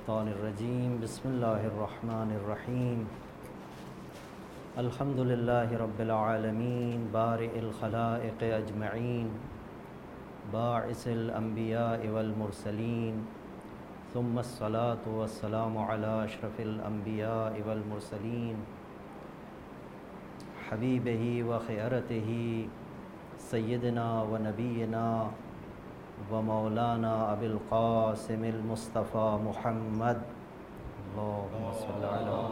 الشیطان الرجیم بسم اللہ الرحمن الرحیم الحمد للہ رب العالمین بارئ الخلائق اجمعین باعث الانبیاء والمرسلین ثم الصلاة والسلام علی اشرف الانبیاء والمرسلین حبیبہ و خیرتہ سیدنا و نبینا و مولانا ابی القاسم المصطفیٰ محمد اللہم صلی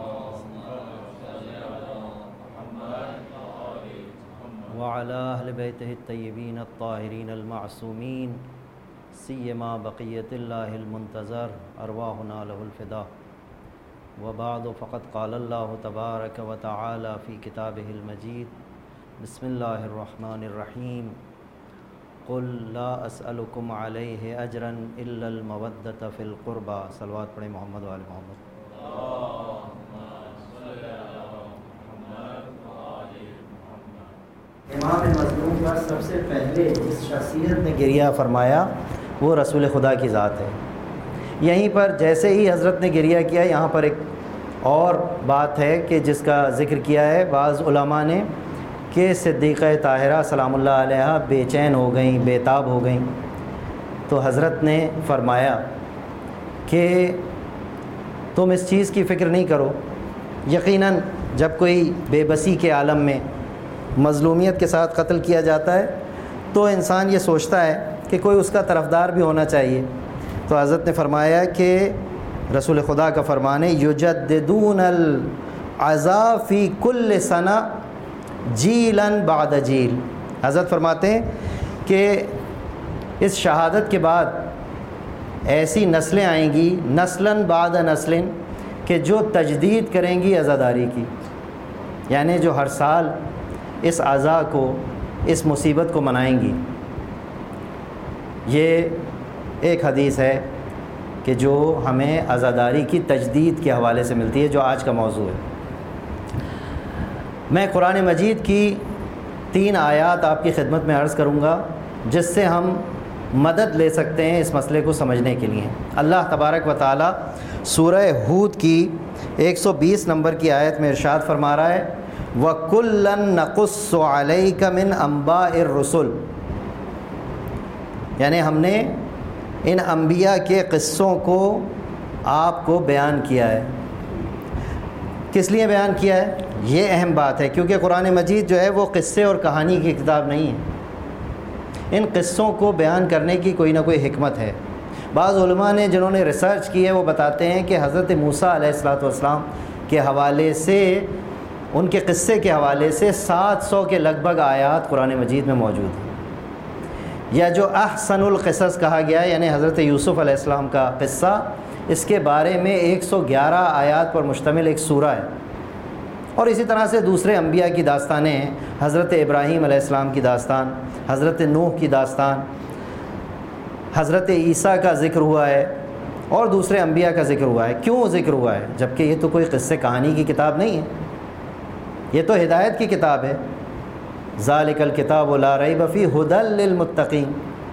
وعلی اہل بیتہ الطیبین الطاہرین المعصومین سیما بقیت اللہ المنتظر ارواحنا لہ الفدا وبعد فقد قال اللہ تبارک و تعالی فی کتابہ المجید بسم اللہ الرحمن الرحیم قل لا اسألکم علیہ اجرا الا المودۃ فی القربى صلوات پڑھیں محمد و آل محمد۔ امام مظلوم پر سب سے پہلے جس شخصیت نے گریہ فرمایا وہ رسول خدا کی ذات ہے۔ یہیں پر جیسے ہی حضرت نے گریہ کیا یہاں پر ایک اور بات ہے کہ جس کا ذکر کیا ہے بعض علماء نے کہ صدیقہ طاہرہ سلام اللہ علیہا بے چین ہو گئیں، بے تاب ہو گئیں، تو حضرت نے فرمایا کہ تم اس چیز کی فکر نہیں کرو۔ یقیناً جب کوئی بے بسی کے عالم میں مظلومیت کے ساتھ قتل کیا جاتا ہے تو انسان یہ سوچتا ہے کہ کوئی اس کا طرفدار بھی ہونا چاہیے۔ تو حضرت نے فرمایا کہ رسول خدا کا فرمان ہے یجددون العزا فی کل سنہ جیلاً بعد جیل۔ حضرت فرماتے ہیں کہ اس شہادت کے بعد ایسی نسلیں آئیں گی نسلاً بعد نسلٍ کہ جو تجدید کریں گی عزاداری کی، یعنی جو ہر سال اس عزا کو، اس مصیبت کو منائیں گی۔ یہ ایک حدیث ہے کہ جو ہمیں عزاداری کی تجدید کے حوالے سے ملتی ہے، جو آج کا موضوع ہے۔ میں قرآن مجید کی 3 آیات آپ کی خدمت میں عرض کروں گا جس سے ہم مدد لے سکتے ہیں اس مسئلے کو سمجھنے کے لیے۔ اللہ تبارک و تعالی سورہ ہود کی 120 نمبر کی آیت میں ارشاد فرما رہا ہے وَكُلًّا نَقُصُّ عَلَيْكَ مِنْ أَنْبَاءِ الرُّسُلِ، یعنی ہم نے ان انبیاء کے قصوں کو آپ کو بیان کیا ہے۔ کس لیے بیان کیا ہے؟ یہ اہم بات ہے کیونکہ قرآن مجید جو ہے وہ قصے اور کہانی کی کتاب نہیں ہے۔ ان قصوں کو بیان کرنے کی کوئی نہ کوئی حکمت ہے۔ بعض علماء نے جنہوں نے ریسرچ کی ہے وہ بتاتے ہیں کہ حضرت موسیٰ علیہ السلام کے حوالے سے، ان کے قصے کے حوالے سے 700 کے لگ بھگ آیات قرآن مجید میں موجود ہیں۔ یا جو احسن القصص کہا گیا ہے یعنی حضرت یوسف علیہ السلام کا قصہ، اس کے بارے میں 111 آیات پر مشتمل ایک سورہ ہے۔ اور اسی طرح سے دوسرے انبیاء کی داستانیں ہیں، حضرت ابراہیم علیہ السلام کی داستان، حضرت نوح کی داستان، حضرت عیسیٰ کا ذکر ہوا ہے اور دوسرے انبیاء کا ذکر ہوا ہے۔ کیوں ذکر ہوا ہے؟ جبکہ یہ تو کوئی قصے کہانی کی کتاب نہیں ہے، یہ تو ہدایت کی کتاب ہے۔ ذالک الکتاب لا ریب فیہ ھدی للمتقین،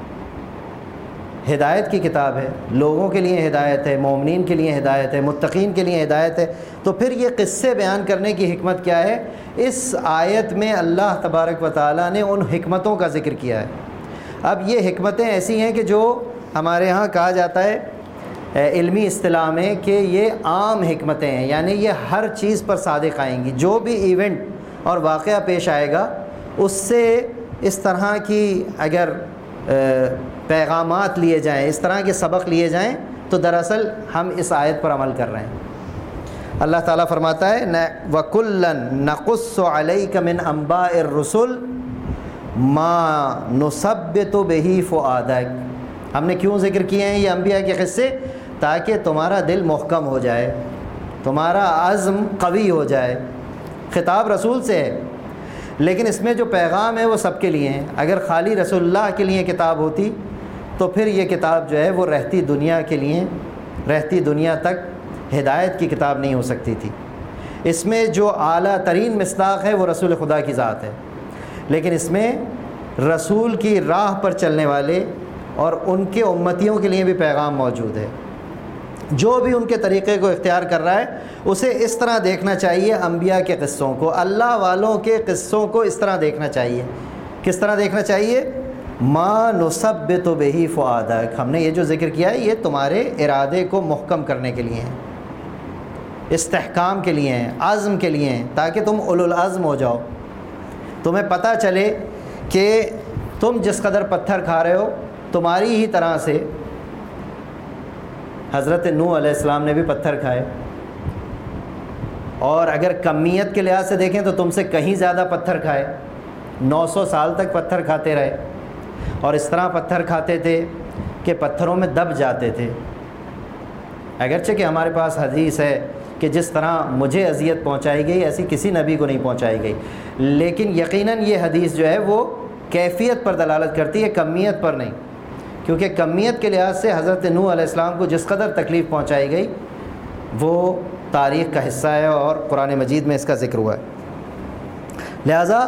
ہدایت کی کتاب ہے، لوگوں کے لیے ہدایت ہے، مومنین کے لیے ہدایت ہے، متقین کے لیے ہدایت ہے۔ تو پھر یہ قصے بیان کرنے کی حکمت کیا ہے؟ اس آیت میں اللہ تبارک و تعالیٰ نے ان حکمتوں کا ذکر کیا ہے۔ اب یہ حکمتیں ایسی ہیں کہ جو ہمارے ہاں کہا جاتا ہے علمی اصطلاح میں کہ یہ عام حکمتیں ہیں، یعنی یہ ہر چیز پر صادق آئیں گی۔ جو بھی ایونٹ اور واقعہ پیش آئے گا اس سے اس طرح کی اگر پیغامات لیے جائیں، اس طرح کے سبق لیے جائیں تو دراصل ہم اس آیت پر عمل کر رہے ہیں۔ اللہ تعالیٰ فرماتا ہے وَكُلًّا نَقُصُّ عَلَيْكَ مِنْ أَنْبَاءِ الرُّسُلِ مَا نُثَبِّتُ بِهِ فُؤَادَكَ۔ ہم نے کیوں ذکر کیے ہیں یہ انبیاء کے قصے؟ تاکہ تمہارا دل محکم ہو جائے، تمہارا عزم قوی ہو جائے۔ خطاب رسول سے ہے لیکن اس میں جو پیغام ہے وہ سب کے لیے ہے۔ اگر خالی رسول اللہ کے لیے کتاب ہوتی تو پھر یہ کتاب جو ہے وہ رہتی دنیا کے لیے، رہتی دنیا تک ہدایت کی کتاب نہیں ہو سکتی تھی۔ اس میں جو اعلیٰ ترین مصداق ہے وہ رسول خدا کی ذات ہے، لیکن اس میں رسول کی راہ پر چلنے والے اور ان کے امتیوں کے لیے بھی پیغام موجود ہے۔ جو بھی ان کے طریقے کو اختیار کر رہا ہے اسے اس طرح دیکھنا چاہیے، انبیاء کے قصوں کو، اللہ والوں کے قصوں کو اس طرح دیکھنا چاہیے۔ کس طرح دیکھنا چاہیے؟ ما نثبت بہ فؤادک، ہم نے یہ جو ذکر کیا ہے یہ تمہارے ارادے کو محکم کرنے کے لیے ہیں، استحکام کے لیے ہیں، عزم کے لیے ہیں، تاکہ تم اولو العزم ہو جاؤ، تمہیں پتہ چلے کہ تم جس قدر پتھر کھا رہے ہو تمہاری ہی طرح سے حضرت نوح علیہ السلام نے بھی پتھر کھائے، اور اگر کمیت کے لحاظ سے دیکھیں تو تم سے کہیں زیادہ پتھر کھائے، 900 سال تک پتھر کھاتے رہے، اور اس طرح پتھر کھاتے تھے کہ پتھروں میں دب جاتے تھے۔ اگرچہ کہ ہمارے پاس حدیث ہے کہ جس طرح مجھے اذیت پہنچائی گئی ایسی کسی نبی کو نہیں پہنچائی گئی، لیکن یقیناً یہ حدیث جو ہے وہ کیفیت پر دلالت کرتی ہے، کمیت پر نہیں، کیونکہ کمیت کے لحاظ سے حضرت نوح علیہ السلام کو جس قدر تکلیف پہنچائی گئی وہ تاریخ کا حصہ ہے اور قرآن مجید میں اس کا ذکر ہوا ہے۔ لہٰذا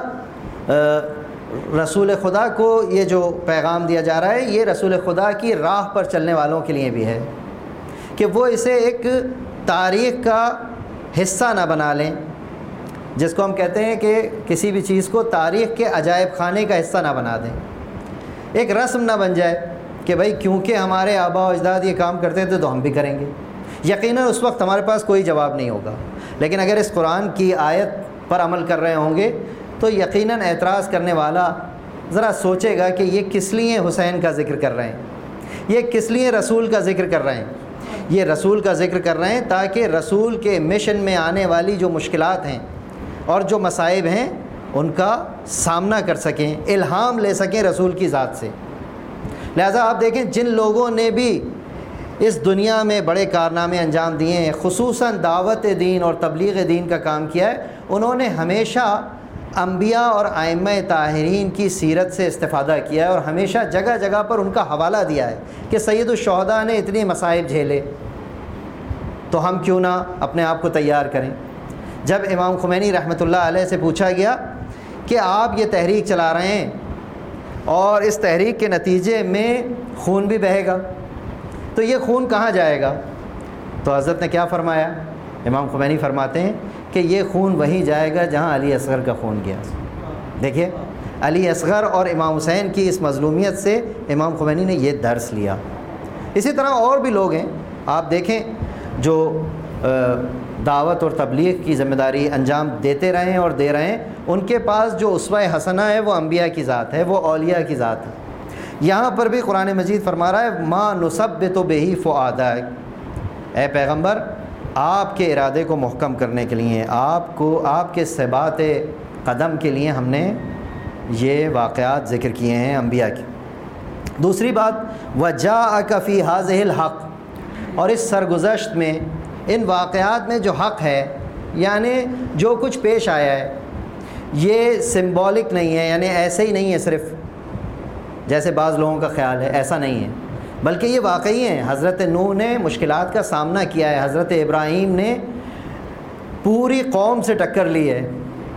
رسول خدا کو یہ جو پیغام دیا جا رہا ہے یہ رسول خدا کی راہ پر چلنے والوں کے لیے بھی ہے کہ وہ اسے ایک تاریخ کا حصہ نہ بنا لیں، جس کو ہم کہتے ہیں کہ کسی بھی چیز کو تاریخ کے عجائب خانے کا حصہ نہ بنا دیں، ایک رسم نہ بن جائے کہ بھائی کیونکہ ہمارے آباء و اجداد یہ کام کرتے تھے تو ہم بھی کریں گے۔ یقیناً اس وقت ہمارے پاس کوئی جواب نہیں ہوگا، لیکن اگر اس قرآن کی آیت پر عمل کر رہے ہوں گے تو یقیناً اعتراض کرنے والا ذرا سوچے گا کہ یہ کس لیے حسین کا ذکر کر رہے ہیں، یہ کس لیے رسول کا ذکر کر رہے ہیں۔ یہ رسول کا ذکر کر رہے ہیں تاکہ رسول کے مشن میں آنے والی جو مشکلات ہیں اور جو مصائب ہیں ان کا سامنا کر سکیں، الہام لے سکیں رسول کی ذات سے۔ لہذا آپ دیکھیں جن لوگوں نے بھی اس دنیا میں بڑے کارنامے انجام دیے ہیں، خصوصاً دعوت دین اور تبلیغ دین کا کام کیا ہے، انہوں نے ہمیشہ انبیاء اور ائمہ طاہرین کی سیرت سے استفادہ کیا ہے، اور ہمیشہ جگہ جگہ پر ان کا حوالہ دیا ہے کہ سید الشہداء نے اتنے مصائب جھیلے تو ہم کیوں نہ اپنے آپ کو تیار کریں۔ جب امام خمینی رحمۃ اللہ علیہ سے پوچھا گیا کہ آپ یہ تحریک چلا رہے ہیں اور اس تحریک کے نتیجے میں خون بھی بہے گا تو یہ خون کہاں جائے گا، تو حضرت نے کیا فرمایا؟ امام خمینی فرماتے ہیں کہ یہ خون وہیں جائے گا جہاں علی اصغر کا خون گیا۔ دیکھیے علی اصغر اور امام حسین کی اس مظلومیت سے امام خمینی نے یہ درس لیا۔ اسی طرح اور بھی لوگ ہیں آپ دیکھیں جو دعوت اور تبلیغ کی ذمہ داری انجام دیتے رہے ہیں اور دے رہے ہیں، ان کے پاس جو اسوہ حسنہ ہے وہ انبیاء کی ذات ہے، وہ اولیاء کی ذات ہے۔ یہاں پر بھی قرآن مجید فرما رہا ہے ما نثبت بہ فؤادک، اے پیغمبر آپ کے ارادے کو محکم کرنے کے لیے، آپ کے ثبات قدم کے لیے ہم نے یہ واقعات ذکر کیے ہیں انبیاء کی۔ دوسری بات وجاءک فی ھذہ الحق، اور اس سرگزشت میں ان واقعات میں جو حق ہے، یعنی جو کچھ پیش آیا ہے یہ سمبولک نہیں ہے، یعنی ایسے ہی نہیں ہے صرف جیسے بعض لوگوں کا خیال ہے، ایسا نہیں ہے، بلکہ یہ واقعی ہیں۔ حضرت نوح نے مشکلات کا سامنا کیا ہے، حضرت ابراہیم نے پوری قوم سے ٹکر لی ہے،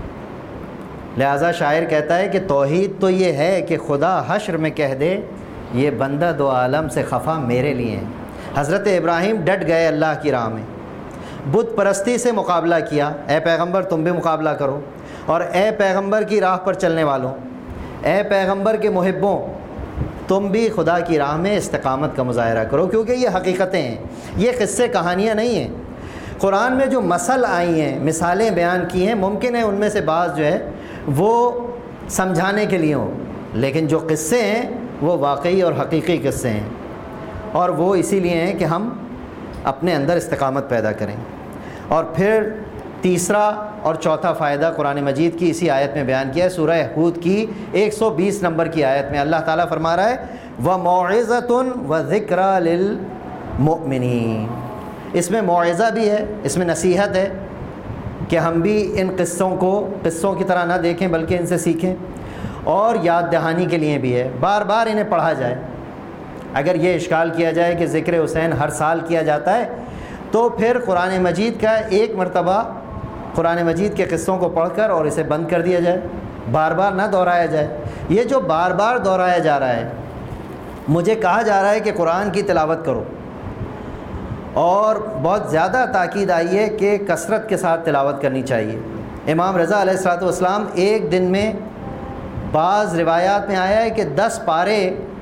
لہٰذا شاعر کہتا ہے کہ توحید تو یہ ہے کہ خدا حشر میں کہہ دے یہ بندہ دو عالم سے خفا میرے لیے ہیں۔ حضرت ابراہیم ڈٹ گئے اللہ کی راہ میں، بت پرستی سے مقابلہ کیا، اے پیغمبر تم بھی مقابلہ کرو، اور اے پیغمبر کی راہ پر چلنے والوں، اے پیغمبر کے محبوں، تم بھی خدا کی راہ میں استقامت کا مظاہرہ کرو، کیونکہ یہ حقیقتیں ہیں، یہ قصے کہانیاں نہیں ہیں۔ قرآن میں جو مثل آئی ہیں، مثالیں بیان کی ہیں، ممکن ہے ان میں سے بعض جو ہے وہ سمجھانے کے لیے ہوں، لیکن جو قصے ہیں وہ واقعی اور حقیقی قصے ہیں، اور وہ اسی لیے ہیں کہ ہم اپنے اندر استقامت پیدا کریں۔ اور پھر تیسرا اور چوتھا فائدہ قرآن مجید کی اسی آیت میں بیان کیا ہے، سورہ ہود کی 120 نمبر کی آیت میں اللہ تعالیٰ فرما رہا ہے وَمَوْعِظَةٌ وَذِكْرَى لِلْمُؤْمِنِينَ، اس میں موعظہ بھی ہے، اس میں نصیحت ہے کہ ہم بھی ان قصوں کی طرح نہ دیکھیں بلکہ ان سے سیکھیں، اور یاد دہانی کے لیے بھی ہے، بار بار انہیں پڑھا جائے۔ اگر یہ اشکال کیا جائے کہ ذکر حسین ہر سال کیا جاتا ہے تو پھر قرآن مجید کا ایک مرتبہ قرآن مجید کے قصوں کو پڑھ کر اور اسے بند کر دیا جائے، بار بار نہ دہرایا جائے۔ یہ جو بار بار دہرایا جا رہا ہے، مجھے کہا جا رہا ہے کہ قرآن کی تلاوت کرو، اور بہت زیادہ تاکید آئی ہے کہ کثرت کے ساتھ تلاوت کرنی چاہیے۔ امام رضا علیہ الصلوۃ والسلام ایک دن میں، بعض روایات میں آیا ہے کہ 10 پارے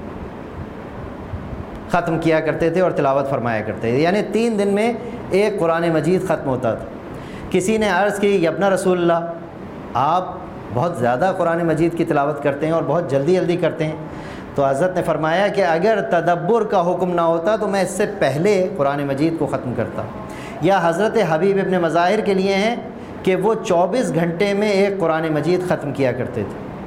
ختم کیا کرتے تھے اور تلاوت فرمایا کرتے تھے، یعنی 3 دن میں ایک قرآن مجید ختم ہوتا تھا۔ کسی نے عرض کی یا ابن رسول اللہ، آپ بہت زیادہ قرآن مجید کی تلاوت کرتے ہیں اور بہت جلدی جلدی کرتے ہیں، تو حضرت نے فرمایا کہ اگر تدبر کا حکم نہ ہوتا تو میں اس سے پہلے قرآن مجید کو ختم کرتا۔ یا حضرت حبیب ابن مظاہر کے لیے ہیں کہ وہ 24 گھنٹے میں ایک قرآن مجید ختم کیا کرتے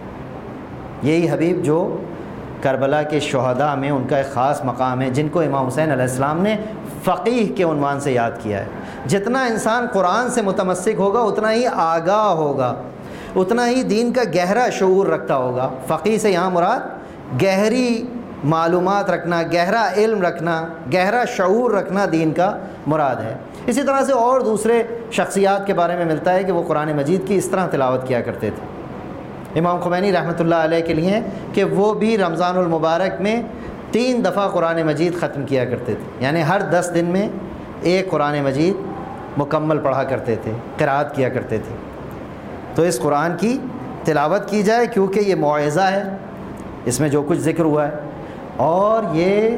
تھے۔ یہی حبیب جو کربلا کے شہداء میں ان کا ایک خاص مقام ہے، جن کو امام حسین علیہ السلام نے فقیہ کے عنوان سے یاد کیا ہے۔ جتنا انسان قرآن سے متمسک ہوگا اتنا ہی آگاہ ہوگا، اتنا ہی دین کا گہرا شعور رکھتا ہوگا۔ فقیہ سے یہاں مراد گہری معلومات رکھنا، گہرا علم رکھنا، گہرا شعور رکھنا دین کا مراد ہے۔ اسی طرح سے اور دوسرے شخصیات کے بارے میں ملتا ہے کہ وہ قرآن مجید کی اس طرح تلاوت کیا کرتے تھے۔ امام خمینی رحمۃ اللہ علیہ کے لیے کہ وہ بھی رمضان المبارک میں 3 دفعہ قرآن مجید ختم کیا کرتے تھے، یعنی ہر 10 دن میں ایک قرآن مجید مکمل پڑھا کرتے تھے، قرأت کیا کرتے تھے۔ تو اس قرآن کی تلاوت کی جائے کیونکہ یہ موعظہ ہے، اس میں جو کچھ ذکر ہوا ہے، اور یہ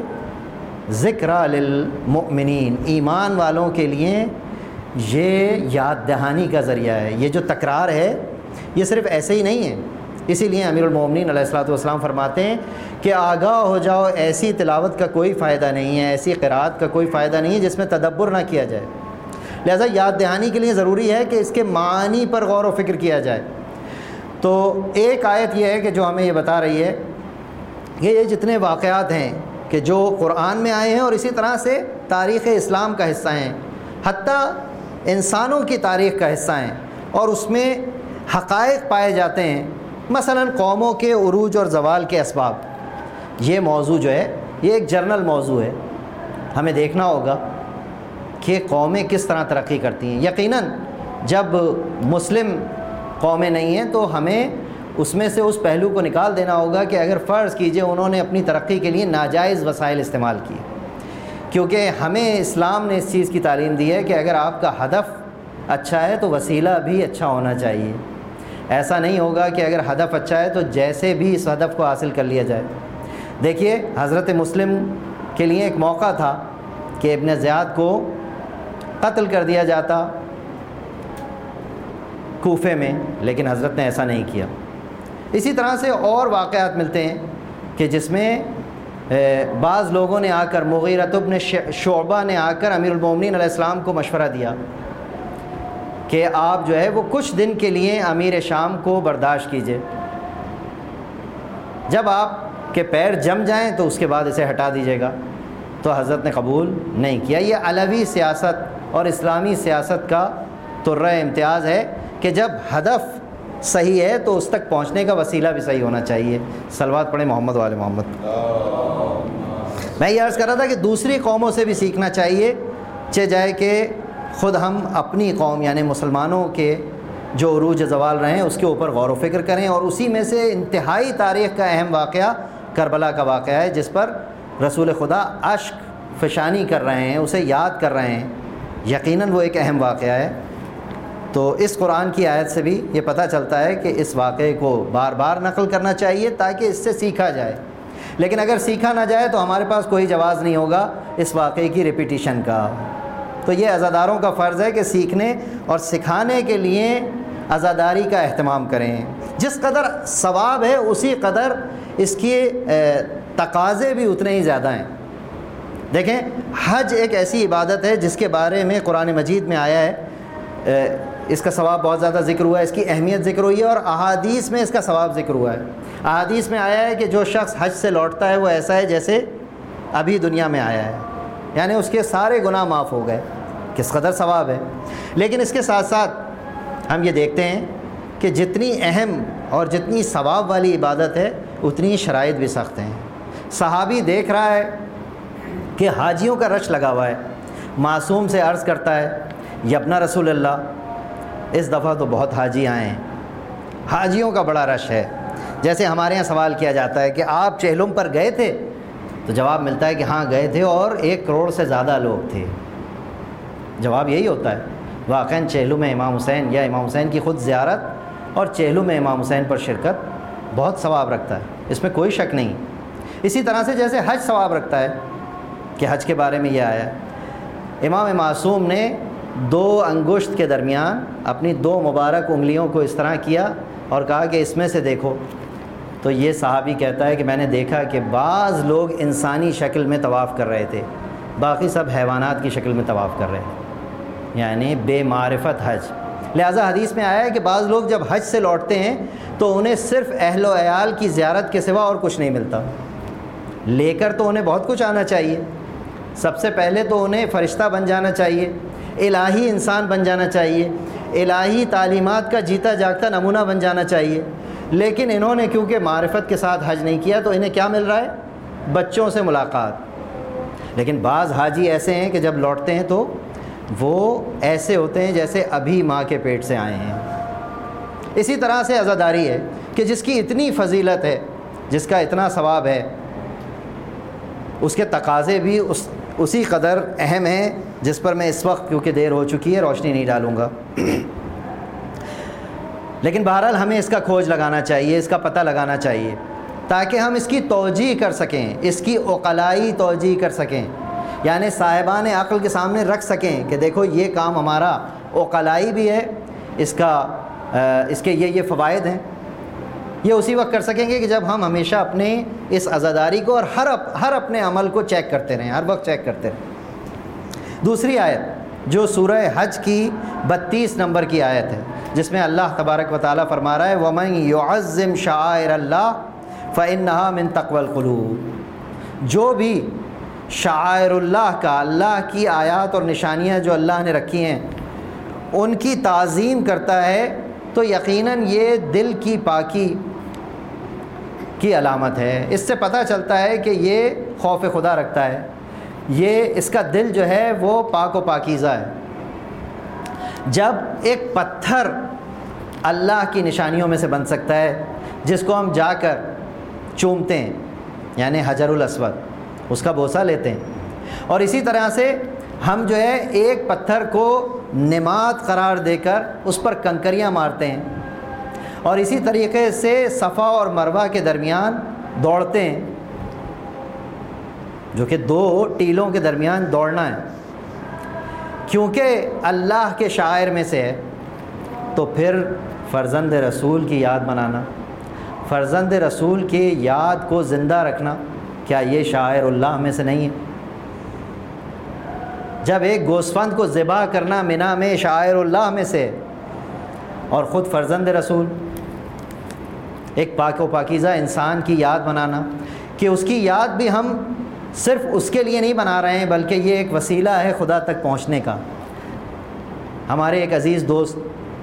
ذکر للمؤمنین، ایمان والوں کے لیے یہ یاد دہانی کا ذریعہ ہے۔ یہ جو تکرار ہے یہ صرف ایسے ہی نہیں ہے، اسی لیے امیر المومنین علیہ الصلوۃ والسلام فرماتے ہیں کہ آگاہ ہو جاؤ، ایسی تلاوت کا کوئی فائدہ نہیں ہے، ایسی قرأت کا کوئی فائدہ نہیں ہے جس میں تدبر نہ کیا جائے۔ لہذا یاد دہانی کے لیے ضروری ہے کہ اس کے معانی پر غور و فکر کیا جائے۔ تو ایک آیت یہ ہے کہ جو ہمیں یہ بتا رہی ہے کہ یہ جتنے واقعات ہیں کہ جو قرآن میں آئے ہیں اور اسی طرح سے تاریخ اسلام کا حصہ ہیں، حتیٰ انسانوں کی تاریخ کا حصہ ہیں، اور اس میں حقائق پائے جاتے ہیں، مثلا قوموں کے عروج اور زوال کے اسباب۔ یہ موضوع جو ہے یہ ایک جرنل موضوع ہے، ہمیں دیکھنا ہوگا کہ قومیں کس طرح ترقی کرتی ہیں۔ یقیناً جب مسلم قومیں نہیں ہیں تو ہمیں اس میں سے اس پہلو کو نکال دینا ہوگا کہ اگر فرض کیجئے انہوں نے اپنی ترقی کے لیے ناجائز وسائل استعمال کیے، کیونکہ ہمیں اسلام نے اس چیز کی تعلیم دی ہے کہ اگر آپ کا ہدف اچھا ہے تو وسیلہ بھی اچھا ہونا چاہیے۔ ایسا نہیں ہوگا کہ اگر ہدف اچھا ہے تو جیسے بھی اس ہدف کو حاصل کر لیا جائے۔ دیکھیے حضرت مسلم کے لیے ایک موقع تھا کہ ابن زیاد کو قتل کر دیا جاتا کوفے میں، لیکن حضرت نے ایسا نہیں کیا۔ اسی طرح سے اور واقعات ملتے ہیں کہ جس میں بعض لوگوں نے آ کر، مغیرہ بن شعبہ نے آ کر امیر المومنین علیہ السلام کو مشورہ دیا کہ آپ جو ہے وہ کچھ دن کے لیے امیر شام کو برداشت کیجئے، جب آپ کے پیر جم جائیں تو اس کے بعد اسے ہٹا دیجیے گا۔ تو حضرت نے قبول نہیں کیا۔ یہ علوی سیاست اور اسلامی سیاست کا طرہ امتیاز ہے کہ جب ہدف صحیح ہے تو اس تک پہنچنے کا وسیلہ بھی صحیح ہونا چاہیے۔ صلوات پڑھیں محمد وآل محمد۔ میں یہ عرض کر رہا تھا کہ دوسری قوموں سے بھی سیکھنا چاہیے، چہ جائے کہ خود ہم اپنی قوم یعنی مسلمانوں کے جو عروج زوال رہے ہیں اس کے اوپر غور و فکر کریں، اور اسی میں سے انتہائی تاریخ کا اہم واقعہ کربلا کا واقعہ ہے، جس پر رسول خدا اشک فشانی کر رہے ہیں، اسے یاد کر رہے ہیں۔ یقیناً وہ ایک اہم واقعہ ہے۔ تو اس قرآن کی آیت سے بھی یہ پتہ چلتا ہے کہ اس واقعے کو بار بار نقل کرنا چاہیے تاکہ اس سے سیکھا جائے، لیکن اگر سیکھا نہ جائے تو ہمارے پاس کوئی جواز نہیں ہوگا اس واقعے کی ریپیٹیشن کا۔ تو یہ عزاداروں کا فرض ہے کہ سیکھنے اور سکھانے کے لیے عزاداری کا اہتمام کریں۔ جس قدر ثواب ہے اسی قدر اس کے تقاضے بھی اتنے ہی زیادہ ہیں۔ دیکھیں حج ایک ایسی عبادت ہے جس کے بارے میں قرآن مجید میں آیا ہے، اس کا ثواب بہت زیادہ ذکر ہوا ہے، اس کی اہمیت ذکر ہوئی ہے، اور احادیث میں اس کا ثواب ذکر ہوا ہے۔ احادیث میں آیا ہے کہ جو شخص حج سے لوٹتا ہے وہ ایسا ہے جیسے ابھی دنیا میں آیا ہے، یعنی اس کے سارے گناہ معاف ہو گئے۔ کس قدر ثواب ہے۔ لیکن اس کے ساتھ ساتھ ہم یہ دیکھتے ہیں کہ جتنی اہم اور جتنی ثواب والی عبادت ہے اتنی شرائط بھی سخت ہیں۔ صحابی دیکھ رہا ہے کہ حاجیوں کا رش لگا ہوا ہے، معصوم سے عرض کرتا ہے یا ابن رسول اللہ اس دفعہ تو بہت حاجی آئے ہیں، حاجیوں کا بڑا رش ہے۔ جیسے ہمارے یہاں سوال کیا جاتا ہے کہ آپ چہلم پر گئے تھے، تو جواب ملتا ہے کہ ہاں گئے تھے اور 1 کروڑ سے زیادہ لوگ تھے۔ جواب یہی ہوتا ہے، واقعاً چہلم امام حسین یا امام حسین کی خود زیارت اور چہلم امام حسین پر شرکت بہت ثواب رکھتا ہے، اس میں کوئی شک نہیں۔ اسی طرح سے جیسے حج ثواب رکھتا ہے کہ حج کے بارے میں یہ آیا ہے، امام معصوم نے 2 انگشت کے درمیان اپنی 2 مبارک انگلیوں کو اس طرح کیا اور کہا کہ اس میں سے دیکھو، تو یہ صحابی کہتا ہے کہ میں نے دیکھا کہ بعض لوگ انسانی شکل میں طواف کر رہے تھے، باقی سب حیوانات کی شکل میں طواف کر رہے تھے، یعنی بے معرفت حج۔ لہٰذا حدیث میں آیا ہے کہ بعض لوگ جب حج سے لوٹتے ہیں تو انہیں صرف اہل و عیال کی زیارت کے سوا اور کچھ نہیں ملتا، لے کر تو انہیں بہت کچھ آنا چاہیے۔ سب سے پہلے تو انہیں فرشتہ بن جانا چاہیے، الہی انسان بن جانا چاہیے، الہی تعلیمات کا جیتا جاگتا نمونہ بن جانا چاہیے، لیکن انہوں نے کیونکہ معرفت کے ساتھ حج نہیں کیا تو انہیں کیا مل رہا ہے؟ بچوں سے ملاقات۔ لیکن بعض حاجی ایسے ہیں کہ جب لوٹتے ہیں تو وہ ایسے ہوتے ہیں جیسے ابھی ماں کے پیٹ سے آئے ہیں۔ اسی طرح سے عزاداری ہے کہ جس کی اتنی فضیلت ہے، جس کا اتنا ثواب ہے، اس کے تقاضے بھی اسی قدر اہم ہیں، جس پر میں اس وقت کیونکہ دیر ہو چکی ہے روشنی نہیں ڈالوں گا۔ لیکن بہرحال ہمیں اس کا کھوج لگانا چاہیے، اس کا پتہ لگانا چاہیے تاکہ ہم اس کی توجیہ کر سکیں، اس کی عقلائی توجیہ کر سکیں، یعنی صاحبان عقل کے سامنے رکھ سکیں کہ دیکھو یہ کام ہمارا عقلائی بھی ہے، اس کے یہ فوائد ہیں۔ یہ اسی وقت کر سکیں گے کہ جب ہم ہمیشہ اپنے اس عزاداری کو اور ہر اپنے عمل کو چیک کرتے رہیں، ہر وقت چیک کرتے رہیں۔ دوسری آیت جو سورہ حج کی 32 نمبر کی آیت ہے، جس میں اللہ تبارک و تعالیٰ فرما رہا ہے وَمَن يُعَظِّمْ شَعَائِرَ اللَّهِ فَإِنَّهَا مِن تَقْوَى الْقُلُوبِ، جو بھی شعائر اللہ کا، اللہ کی آیات اور نشانیاں جو اللہ نے رکھی ہیں ان کی تعظیم کرتا ہے تو یقیناً یہ دل کی پاکی کی علامت ہے۔ اس سے پتہ چلتا ہے کہ یہ خوف خدا رکھتا ہے، یہ اس کا دل جو ہے وہ پاک و پاکیزہ ہے۔ جب ایک پتھر اللہ کی نشانیوں میں سے بن سکتا ہے جس کو ہم جا کر چومتے ہیں، یعنی حجر الاسود، اس کا بوسہ لیتے ہیں، اور اسی طرح سے ہم جو ہے ایک پتھر کو نماد قرار دے کر اس پر کنکریاں مارتے ہیں، اور اسی طریقے سے صفا اور مروہ کے درمیان دوڑتے ہیں، جو کہ 2 ٹیلوں کے درمیان دوڑنا ہے، کیونکہ اللہ کے شاعر میں سے ہے، تو پھر فرزند رسول کی یاد منانا، فرزند رسول کی یاد کو زندہ رکھنا، کیا یہ شاعر اللہ میں سے نہیں ہے؟ جب ایک گوسفند کو ذبح کرنا منا میں شاعر اللہ میں سے، اور خود فرزند رسول، ایک پاک و پاکیزہ انسان کی یاد منانا، کہ اس کی یاد بھی ہم صرف اس کے لیے نہیں بنا رہے ہیں بلکہ یہ ایک وسیلہ ہے خدا تک پہنچنے کا۔ ہمارے ایک عزیز دوست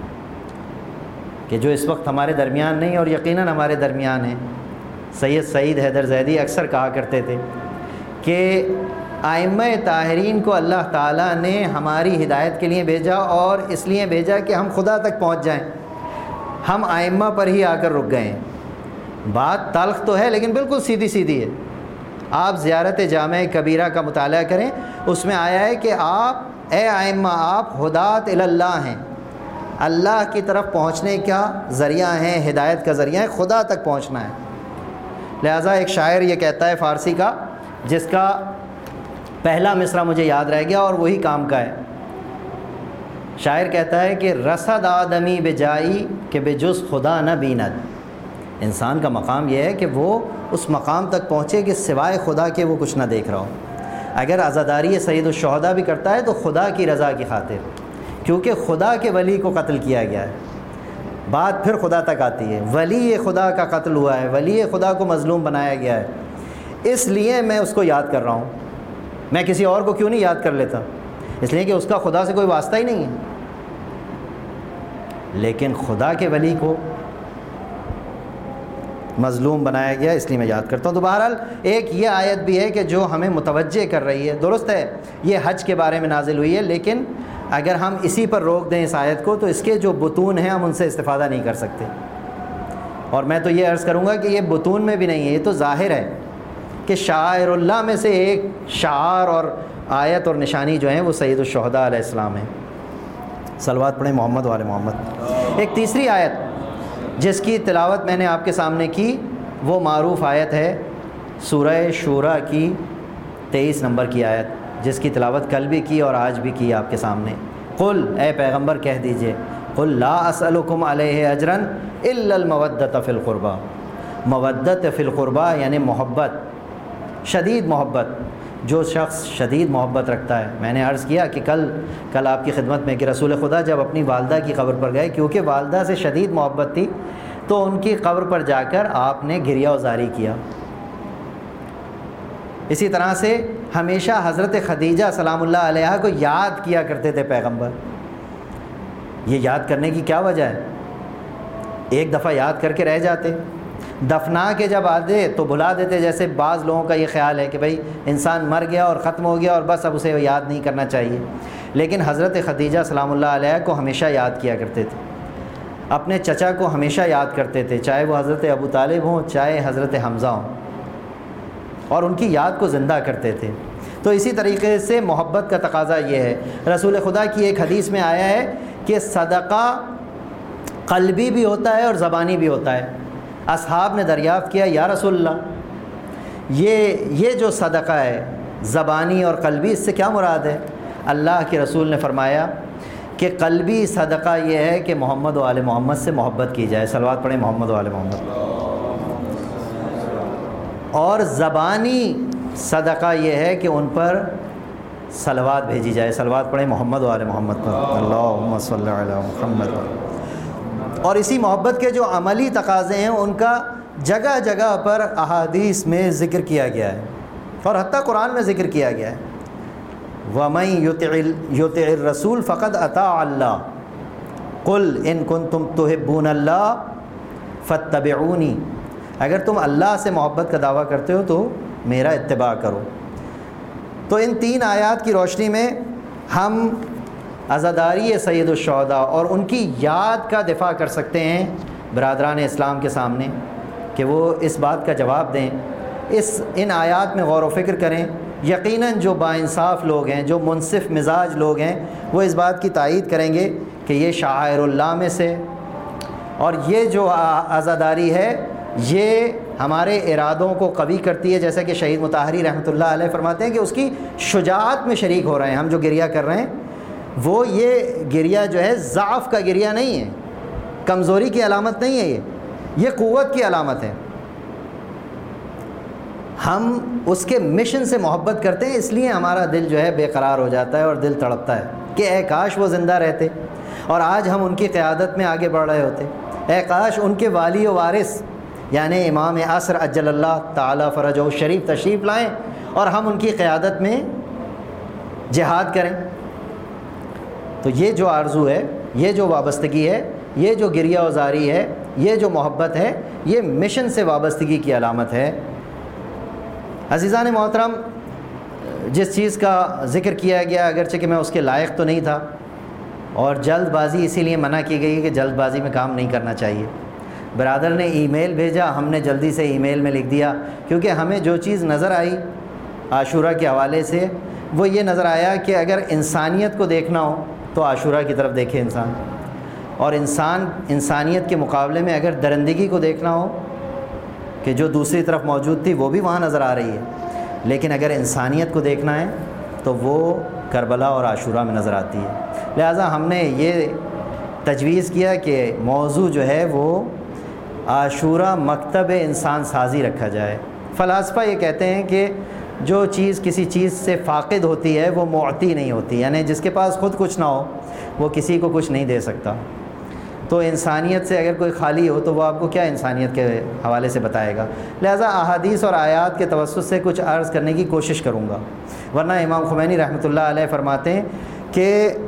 کہ جو اس وقت ہمارے درمیان نہیں اور یقیناً ہمارے درمیان ہیں، سید سعید حیدر زیدی، اکثر کہا کرتے تھے کہ ائمہ طاہرین کو اللہ تعالیٰ نے ہماری ہدایت کے لیے بھیجا، اور اس لیے بھیجا کہ ہم خدا تک پہنچ جائیں، ہم ائمہ پر ہی آ کر رک گئے ہیں۔ بات تلخ تو ہے لیکن بالکل سیدھی سیدھی ہے۔ آپ زیارت جامع کبیرہ کا مطالعہ کریں، اس میں آیا ہے کہ آپ اے ائمہ، آپ ہدات اللہ ہیں، اللہ کی طرف پہنچنے کا ذریعہ ہیں، ہدایت کا ذریعہ ہے، خدا تک پہنچنا ہے۔ لہٰذا ایک شاعر یہ کہتا ہے فارسی کا، جس کا پہلا مصرع مجھے یاد رہ گیا اور وہی کام کا ہے۔ شاعر کہتا ہے کہ رسد آدمی بجائی کہ بے جز خدا نہ بیند۔ انسان کا مقام یہ ہے کہ وہ اس مقام تک پہنچے کہ سوائے خدا کے وہ کچھ نہ دیکھ رہا ہو۔ اگر عزاداری سید الشہداء بھی کرتا ہے تو خدا کی رضا کی خاطر، کیونکہ خدا کے ولی کو قتل کیا گیا ہے۔ بات پھر خدا تک آتی ہے، ولی خدا کا قتل ہوا ہے، ولی خدا کو مظلوم بنایا گیا ہے، اس لیے میں اس کو یاد کر رہا ہوں۔ میں کسی اور کو کیوں نہیں یاد کر لیتا؟ اس لیے کہ اس کا خدا سے کوئی واسطہ ہی نہیں ہے، لیکن خدا کے ولی کو مظلوم بنایا گیا، اس لیے میں یاد کرتا ہوں۔ تو بہرحال ایک یہ آیت بھی ہے کہ جو ہمیں متوجہ کر رہی ہے۔ درست ہے یہ حج کے بارے میں نازل ہوئی ہے، لیکن اگر ہم اسی پر روک دیں اس آیت کو تو اس کے جو بطون ہیں ہم ان سے استفادہ نہیں کر سکتے۔ اور میں تو یہ عرض کروں گا کہ یہ بطون میں بھی نہیں ہے، یہ تو ظاہر ہے کہ شاعر اللہ میں سے ایک شعار اور آیت اور نشانی جو ہیں وہ سید الشہداء علیہ السلام ہیں۔ صلوات پڑھیں محمد وآل محمد۔ ایک تیسری آیت جس کی تلاوت میں نے آپ کے سامنے کی وہ معروف آیت ہے سورہ شورى کی 23 نمبر کی آیت، جس کی تلاوت کل بھی کی اور آج بھی کی آپ کے سامنے۔ قل، اے پیغمبر کہہ دیجئے، قل لا اسألکم علیہ اجرا الا المودۃ فی القربى۔ مودت فی القربى یعنی محبت، شدید محبت، جو شخص شدید محبت رکھتا ہے۔ میں نے عرض کیا کہ کل آپ کی خدمت میں کہ رسول خدا جب اپنی والدہ کی قبر پر گئے، کیونکہ والدہ سے شدید محبت تھی، تو ان کی قبر پر جا کر آپ نے گریہ وزاری کیا۔ اسی طرح سے ہمیشہ حضرت خدیجہ سلام اللہ علیہا کو یاد کیا کرتے تھے پیغمبر۔ یہ یاد کرنے کی کیا وجہ ہے؟ ایک دفعہ یاد کر کے رہ جاتے، دفنا کے جب آتے تو بھلا دیتے، جیسے بعض لوگوں کا یہ خیال ہے کہ بھئی انسان مر گیا اور ختم ہو گیا اور بس اب اسے یاد نہیں کرنا چاہیے، لیکن حضرت خدیجہ سلام اللہ علیہا کو ہمیشہ یاد کیا کرتے تھے، اپنے چچا کو ہمیشہ یاد کرتے تھے، چاہے وہ حضرت ابو طالب ہوں چاہے حضرت حمزہ ہوں، اور ان کی یاد کو زندہ کرتے تھے۔ تو اسی طریقے سے محبت کا تقاضا یہ ہے۔ رسول خدا کی ایک حدیث میں آیا ہے کہ صدقہ قلبی بھی ہوتا ہے اور زبانی بھی ہوتا ہے۔ اصحاب نے دریافت کیا یا رسول اللہ یہ جو صدقہ ہے زبانی اور قلبی، اس سے کیا مراد ہے؟ اللہ کے رسول نے فرمایا کہ قلبی صدقہ یہ ہے کہ محمد و آل محمد سے محبت کی جائے، صلوات پڑھیں محمد و آل محمد۔ اور زبانی صدقہ یہ ہے کہ ان پر صلوات بھیجی جائے، صلوات پڑھیں محمد و آل محمد پر، اللہم صلی علی محمد۔ اور اسی محبت کے جو عملی تقاضے ہیں ان کا جگہ جگہ پر احادیث میں ذکر کیا گیا ہے، اور حتیٰ قرآن میں ذکر کیا گیا ہے۔ وَمَن يُطِعِ الرَّسُولَ فَقَدْ أَطَاعَ اللَّهَ قُلْ إِن كُنتُمْ تُحِبُّونَ اللَّهَ فَاتَّبِعُونِي۔ اگر تم اللہ سے محبت کا دعویٰ کرتے ہو تو میرا اتباع کرو۔ تو ان تین آیات کی روشنی میں ہم عزاداری سید الشہداء اور ان کی یاد کا دفاع کر سکتے ہیں برادران اسلام کے سامنے، کہ وہ اس بات کا جواب دیں، ان آیات میں غور و فکر کریں۔ یقیناً جو باانصاف لوگ ہیں، جو منصف مزاج لوگ ہیں، وہ اس بات کی تائید کریں گے کہ یہ شعائر اللہ میں سے، اور یہ جو عزاداری ہے یہ ہمارے ارادوں کو قوی کرتی ہے، جیسا کہ شہید مطہری رحمۃ اللہ علیہ فرماتے ہیں کہ اس کی شجاعت میں شریک ہو رہے ہیں ہم جو گریہ کر رہے ہیں، وہ یہ گریہ جو ہے ضعف کا گریہ نہیں ہے، کمزوری کی علامت نہیں ہے، یہ قوت کی علامت ہے۔ ہم اس کے مشن سے محبت کرتے ہیں، اس لیے ہمارا دل جو ہے بے قرار ہو جاتا ہے اور دل تڑپتا ہے کہ اے کاش وہ زندہ رہتے اور آج ہم ان کی قیادت میں آگے بڑھ رہے ہوتے، اے کاش ان کے والی و وارث یعنی امام عصر عجل اللہ تعالی فرجہ شریف تشریف لائیں اور ہم ان کی قیادت میں جہاد کریں۔ تو یہ جو آرزو ہے، یہ جو وابستگی ہے، یہ جو گریہ وزاری ہے، یہ جو محبت ہے، یہ مشن سے وابستگی کی علامت ہے۔ عزیزان محترم، جس چیز کا ذکر کیا گیا اگرچہ کہ میں اس کے لائق تو نہیں تھا، اور جلد بازی اسی لیے منع کی گئی کہ جلد بازی میں کام نہیں کرنا چاہیے۔ برادر نے ای میل بھیجا، ہم نے جلدی سے ای میل میں لکھ دیا، کیونکہ ہمیں جو چیز نظر آئی عاشورہ کے حوالے سے وہ یہ نظر آیا کہ اگر انسانیت کو دیکھنا ہو تو عاشورہ کی طرف دیکھے انسان، اور انسانیت کے مقابلے میں اگر درندگی کو دیکھنا ہو کہ جو دوسری طرف موجود تھی وہ بھی وہاں نظر آ رہی ہے، لیکن اگر انسانیت کو دیکھنا ہے تو وہ کربلا اور عاشورہ میں نظر آتی ہے۔ لہٰذا ہم نے یہ تجویز کیا کہ موضوع جو ہے وہ عاشورہ مکتب انسان سازی رکھا جائے۔ فلاسفہ یہ کہتے ہیں کہ جو چیز کسی چیز سے فاقد ہوتی ہے وہ معطی نہیں ہوتی، یعنی جس کے پاس خود کچھ نہ ہو وہ کسی کو کچھ نہیں دے سکتا۔ تو انسانیت سے اگر کوئی خالی ہو تو وہ آپ کو کیا انسانیت کے حوالے سے بتائے گا۔ لہٰذا احادیث اور آیات کے توسط سے کچھ عرض کرنے کی کوشش کروں گا، ورنہ امام خمینی رحمۃ اللہ علیہ فرماتے ہیں کہ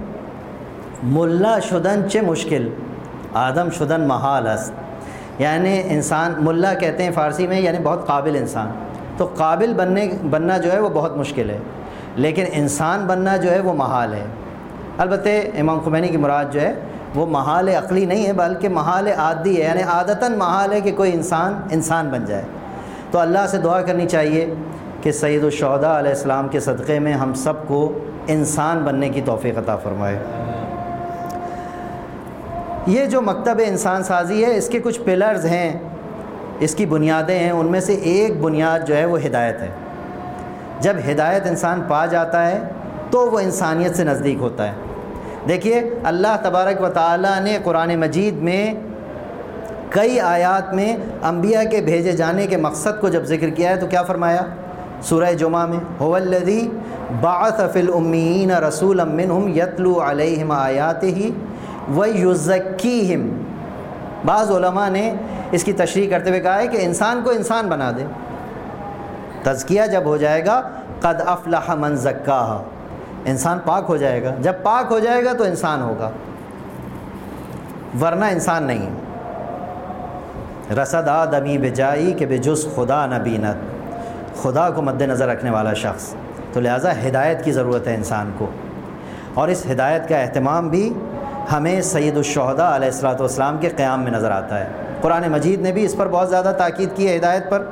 ملا شدن چه مشکل آدم شدن محال است، یعنی انسان، ملا کہتے ہیں فارسی میں یعنی بہت قابل انسان، تو قابل بننا جو ہے وہ بہت مشکل ہے، لیکن انسان بننا جو ہے وہ محال ہے۔ البتہ امام خمینی کی مراد جو ہے وہ محال عقلی نہیں ہے بلکہ محال عادی ہے، یعنی عادتاً محال ہے کہ کوئی انسان بن جائے۔ تو اللہ سے دعا کرنی چاہیے کہ سید الشہداء علیہ السلام کے صدقے میں ہم سب کو انسان بننے کی توفیق عطا فرمائے۔ یہ جو مکتب انسان سازی ہے، اس کے کچھ پلرز ہیں، اس کی بنیادیں ہیں۔ ان میں سے ایک بنیاد جو ہے وہ ہدایت ہے۔ جب ہدایت انسان پا جاتا ہے تو وہ انسانیت سے نزدیک ہوتا ہے۔ دیکھیے اللہ تبارک و تعالیٰ نے قرآن مجید میں کئی آیات میں انبیاء کے بھیجے جانے کے مقصد کو جب ذکر کیا ہے تو کیا فرمایا؟ سورہ جمعہ میں هو الذی بعث فی الامیین رسولا منہم یتلو علیہم آیاتہ ویزکیہم۔ بعض علماء نے اس کی تشریح کرتے ہوئے کہا ہے کہ انسان کو انسان بنا دے۔ تزکیہ جب ہو جائے گا قد افلح من زکاہا، انسان پاک ہو جائے گا۔ جب پاک ہو جائے گا تو انسان ہوگا، ورنہ انسان نہیں۔ رسد آدمی بجائی کہ بجز خدا نہ بیند، خدا کو مد نظر رکھنے والا شخص۔ تو لہٰذا ہدایت کی ضرورت ہے انسان کو، اور اس ہدایت کا اہتمام بھی ہمیں سید الشہداء علیہ الصلوۃ والسلام کے قیام میں نظر آتا ہے۔ قرآن مجید نے بھی اس پر بہت زیادہ تاکید کی ہے، ہدایت پر۔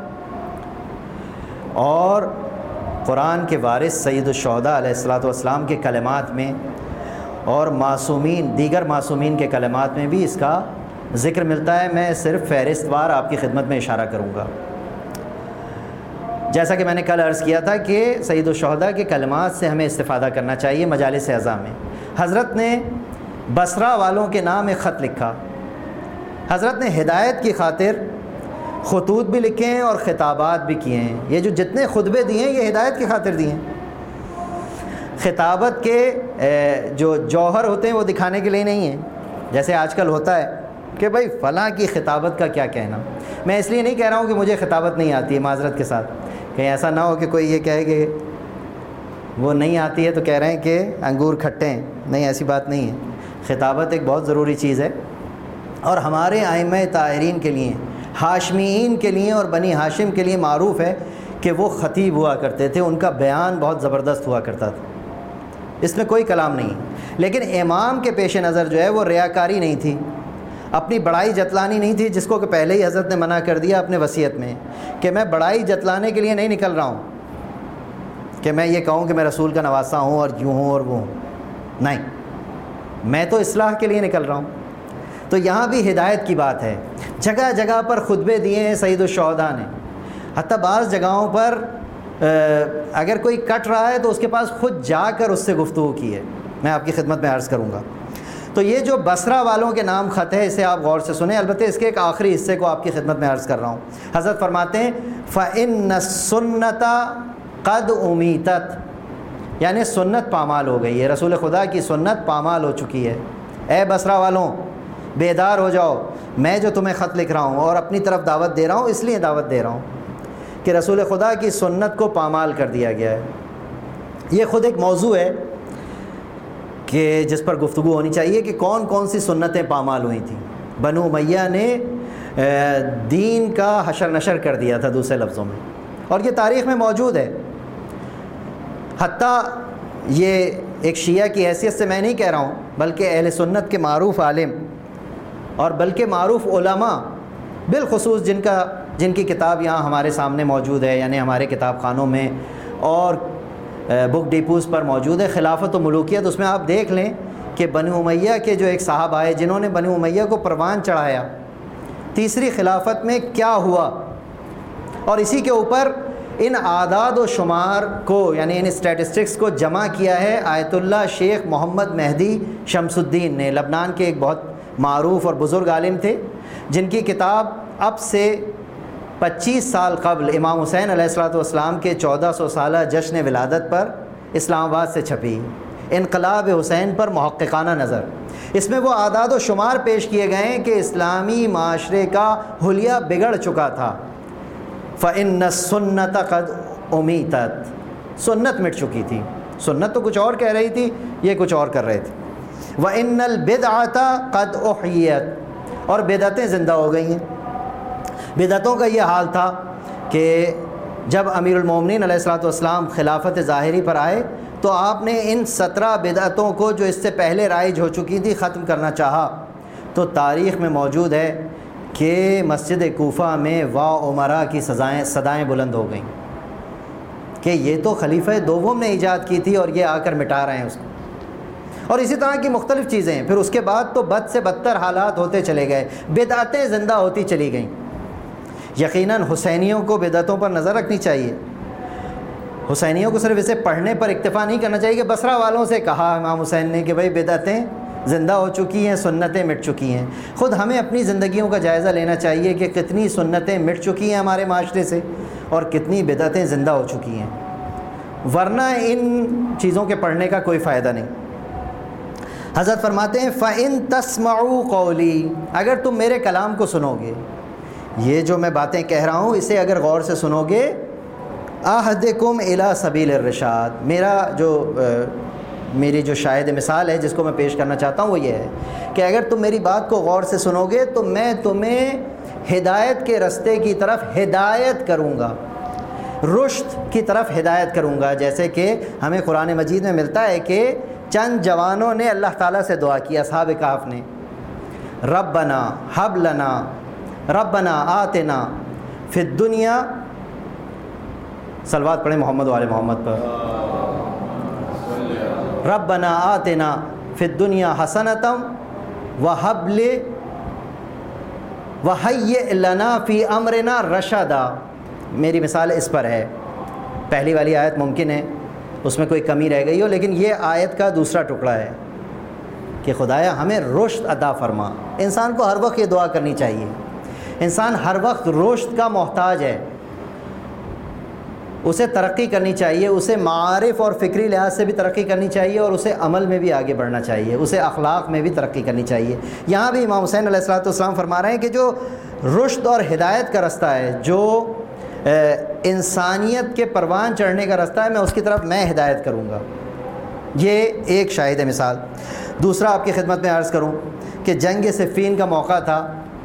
اور قرآن کے وارث سید الشہداء علیہ الصلوۃ والسلام کے کلمات میں اور معصومین، دیگر معصومین کے کلمات میں بھی اس کا ذکر ملتا ہے۔ میں صرف فہرست وار آپ کی خدمت میں اشارہ کروں گا۔ جیسا کہ میں نے کل عرض کیا تھا کہ سید الشہداء کے کلمات سے ہمیں استفادہ کرنا چاہیے مجالس اعزاء میں۔ حضرت نے بصرہ والوں کے نام ایک خط لکھا۔ حضرت نے ہدایت کی خاطر خطوط بھی لکھے ہیں اور خطابات بھی کیے ہیں۔ یہ جو جتنے خطبے دیے ہیں یہ ہدایت کی خاطر دیے ہیں۔ خطابت کے جو جوہر ہوتے ہیں وہ دکھانے کے لیے نہیں ہیں، جیسے آج کل ہوتا ہے کہ بھائی فلاں کی خطابت کا کیا کہنا۔ میں اس لیے نہیں کہہ رہا ہوں کہ مجھے خطابت نہیں آتی ہے، معذرت کے ساتھ، کہیں ایسا نہ ہو کہ کوئی یہ کہے کہ وہ نہیں آتی ہے تو کہہ رہے ہیں کہ انگور کھٹے ہیں۔ نہیں، ایسی بات نہیں ہے۔ خطابت ایک بہت ضروری چیز ہے، اور ہمارے ائمہ طاہرین کے لیے، ہاشمیین کے لیے اور بنی ہاشم کے لیے معروف ہے کہ وہ خطیب ہوا کرتے تھے، ان کا بیان بہت زبردست ہوا کرتا تھا، اس میں کوئی کلام نہیں۔ لیکن امام کے پیش نظر جو ہے وہ ریاکاری نہیں تھی، اپنی بڑائی جتلانی نہیں تھی، جس کو کہ پہلے ہی حضرت نے منع کر دیا اپنے وصیت میں کہ میں بڑائی جتلانے کے لیے نہیں نکل رہا ہوں کہ میں یہ کہوں کہ میں رسول کا نواسہ ہوں اور یوں ہوں اور وہ ہوں، نہیں، میں تو اصلاح کے لیے نکل رہا ہوں۔ تو یہاں بھی ہدایت کی بات ہے۔ جگہ جگہ پر خطبے دیے ہیں سید الشہداء نے، حتیٰ بعض جگہوں پر اگر کوئی کٹ رہا ہے تو اس کے پاس خود جا کر اس سے گفتگو کی ہے۔ میں آپ کی خدمت میں عرض کروں گا۔ تو یہ جو بصرہ والوں کے نام خط ہے اسے آپ غور سے سنیں، البتہ اس کے ایک آخری حصے کو آپ کی خدمت میں عرض کر رہا ہوں۔ حضرت فرماتے ہیں فَإِنَّ السُّنَّةَ قَدْ أُمِيتَتْ، یعنی سنت پامال ہو گئی ہے، رسول خدا کی سنت پامال ہو چکی ہے۔ اے بصرہ والوں بیدار ہو جاؤ، میں جو تمہیں خط لکھ رہا ہوں اور اپنی طرف دعوت دے رہا ہوں، اس لیے دعوت دے رہا ہوں کہ رسول خدا کی سنت کو پامال کر دیا گیا ہے۔ یہ خود ایک موضوع ہے کہ جس پر گفتگو ہونی چاہیے کہ کون کون سی سنتیں پامال ہوئی تھیں۔ بنو امیہ نے دین کا حشر نشر کر دیا تھا دوسرے لفظوں میں، اور یہ تاریخ میں موجود ہے۔ حتیٰ یہ ایک شیعہ کی حیثیت سے میں نہیں کہہ رہا ہوں، بلکہ اہل سنت کے معروف عالم اور بلکہ معروف علماء بالخصوص جن کی کتاب یہاں ہمارے سامنے موجود ہے، یعنی ہمارے کتاب خانوں میں اور بک ڈیپوز پر موجود ہے، خلافت و ملوکیت، اس میں آپ دیکھ لیں کہ بنو امیہ کے جو ایک صاحب آئے جنہوں نے بنو امیہ کو پروان چڑھایا، تیسری خلافت میں کیا ہوا، اور اسی کے اوپر ان اعداد و شمار کو، یعنی ان اسٹیٹسٹکس کو جمع کیا ہے آیت اللہ شیخ محمد مہدی شمس الدین نے۔ لبنان کے ایک بہت معروف اور بزرگ عالم تھے، جن کی کتاب اب سے 25 سال قبل امام حسین علیہ الصلوۃ والسلام کے 1400 سالہ جشن ولادت پر اسلام آباد سے چھپی، انقلاب حسین پر محققانہ نظر۔ اس میں وہ اعداد و شمار پیش کیے گئے ہیں کہ اسلامی معاشرے کا حلیہ بگڑ چکا تھا۔ فَإِنَّ السُّنَّةَ قَدْ أُمِيتَتْ، سنت مٹ چکی تھی۔ سنت تو کچھ اور کہہ رہی تھی، یہ کچھ اور کر رہے تھے۔ وَإِنَّ الْبِدْعَةَ قَدْ أُحْيِيَتْ، اور بدعتیں زندہ ہو گئی ہیں۔ بدعتوں کا یہ حال تھا کہ جب امیر المومنین علیہ الصلوۃ والسلام خلافت ظاہری پر آئے تو آپ نے ان 17 بدعتوں کو جو اس سے پہلے رائج ہو چکی تھی ختم کرنا چاہا، تو تاریخ میں موجود ہے کہ مسجد کوفہ میں وا عمرا کی صدائیں بلند ہو گئیں۔ کہ یہ تو خلیفہ دوم نے ایجاد کی تھی اور یہ آ کر مٹا رہے ہیں اس کو. اور اسی طرح کی مختلف چیزیں ہیں. پھر اس کے بعد تو بد سے بدتر حالات ہوتے چلے گئے, بدعتیں زندہ ہوتی چلی گئیں. یقیناً حسینیوں کو بدعتوں پر نظر رکھنی چاہیے. حسینیوں کو صرف اسے پڑھنے پر اکتفا نہیں کرنا چاہیے کہ بصرہ والوں سے کہا امام حسین نے کہ بھائی بدعتیں زندہ ہو چکی ہیں, سنتیں مٹ چکی ہیں. خود ہمیں اپنی زندگیوں کا جائزہ لینا چاہیے کہ کتنی سنتیں مٹ چکی ہیں ہمارے معاشرے سے اور کتنی بدعتیں زندہ ہو چکی ہیں, ورنہ ان چیزوں کے پڑھنے کا کوئی فائدہ نہیں. حضرت فرماتے ہیں فَإِن تَسْمَعُوا قَوْلِي, اگر تم میرے کلام کو سنو گے, یہ جو میں باتیں کہہ رہا ہوں اسے اگر غور سے سنو گے, اہدکم الی سبیل الرشاد, میری جو شاہد مثال ہے جس کو میں پیش کرنا چاہتا ہوں وہ یہ ہے کہ اگر تم میری بات کو غور سے سنو گے تو میں تمہیں ہدایت کے رستے کی طرف ہدایت کروں گا, رشد کی طرف ہدایت کروں گا. جیسے کہ ہمیں قرآن مجید میں ملتا ہے کہ چند جوانوں نے اللہ تعالیٰ سے دعا کی, اصحاب کہف نے, ربنا حب لنا ربنا آتنا فی الدنیا, صلوات پڑھیں محمد و آل محمد پر, ربنا آتنا فی الدنیا حسنۃ وہیئ لنا فی امرنا رشدا. میری مثال اس پر ہے. پہلی والی آیت ممکن ہے اس میں کوئی کمی رہ گئی ہو, لیکن یہ آیت کا دوسرا ٹکڑا ہے کہ خدایا ہمیں رشد عطا فرما. انسان کو ہر وقت یہ دعا کرنی چاہیے. انسان ہر وقت رشد کا محتاج ہے, اسے ترقی کرنی چاہیے, اسے معارف اور فکری لحاظ سے بھی ترقی کرنی چاہیے اور اسے عمل میں بھی آگے بڑھنا چاہیے, اسے اخلاق میں بھی ترقی کرنی چاہیے. یہاں بھی امام حسین علیہ السلام فرما رہے ہیں کہ جو رشد اور ہدایت کا رستہ ہے, جو انسانیت کے پروان چڑھنے کا رستہ ہے, میں اس کی طرف میں ہدایت کروں گا. یہ ایک شاہد مثال. دوسرا آپ کی خدمت میں عرض کروں کہ جنگ صفین کا موقع تھا.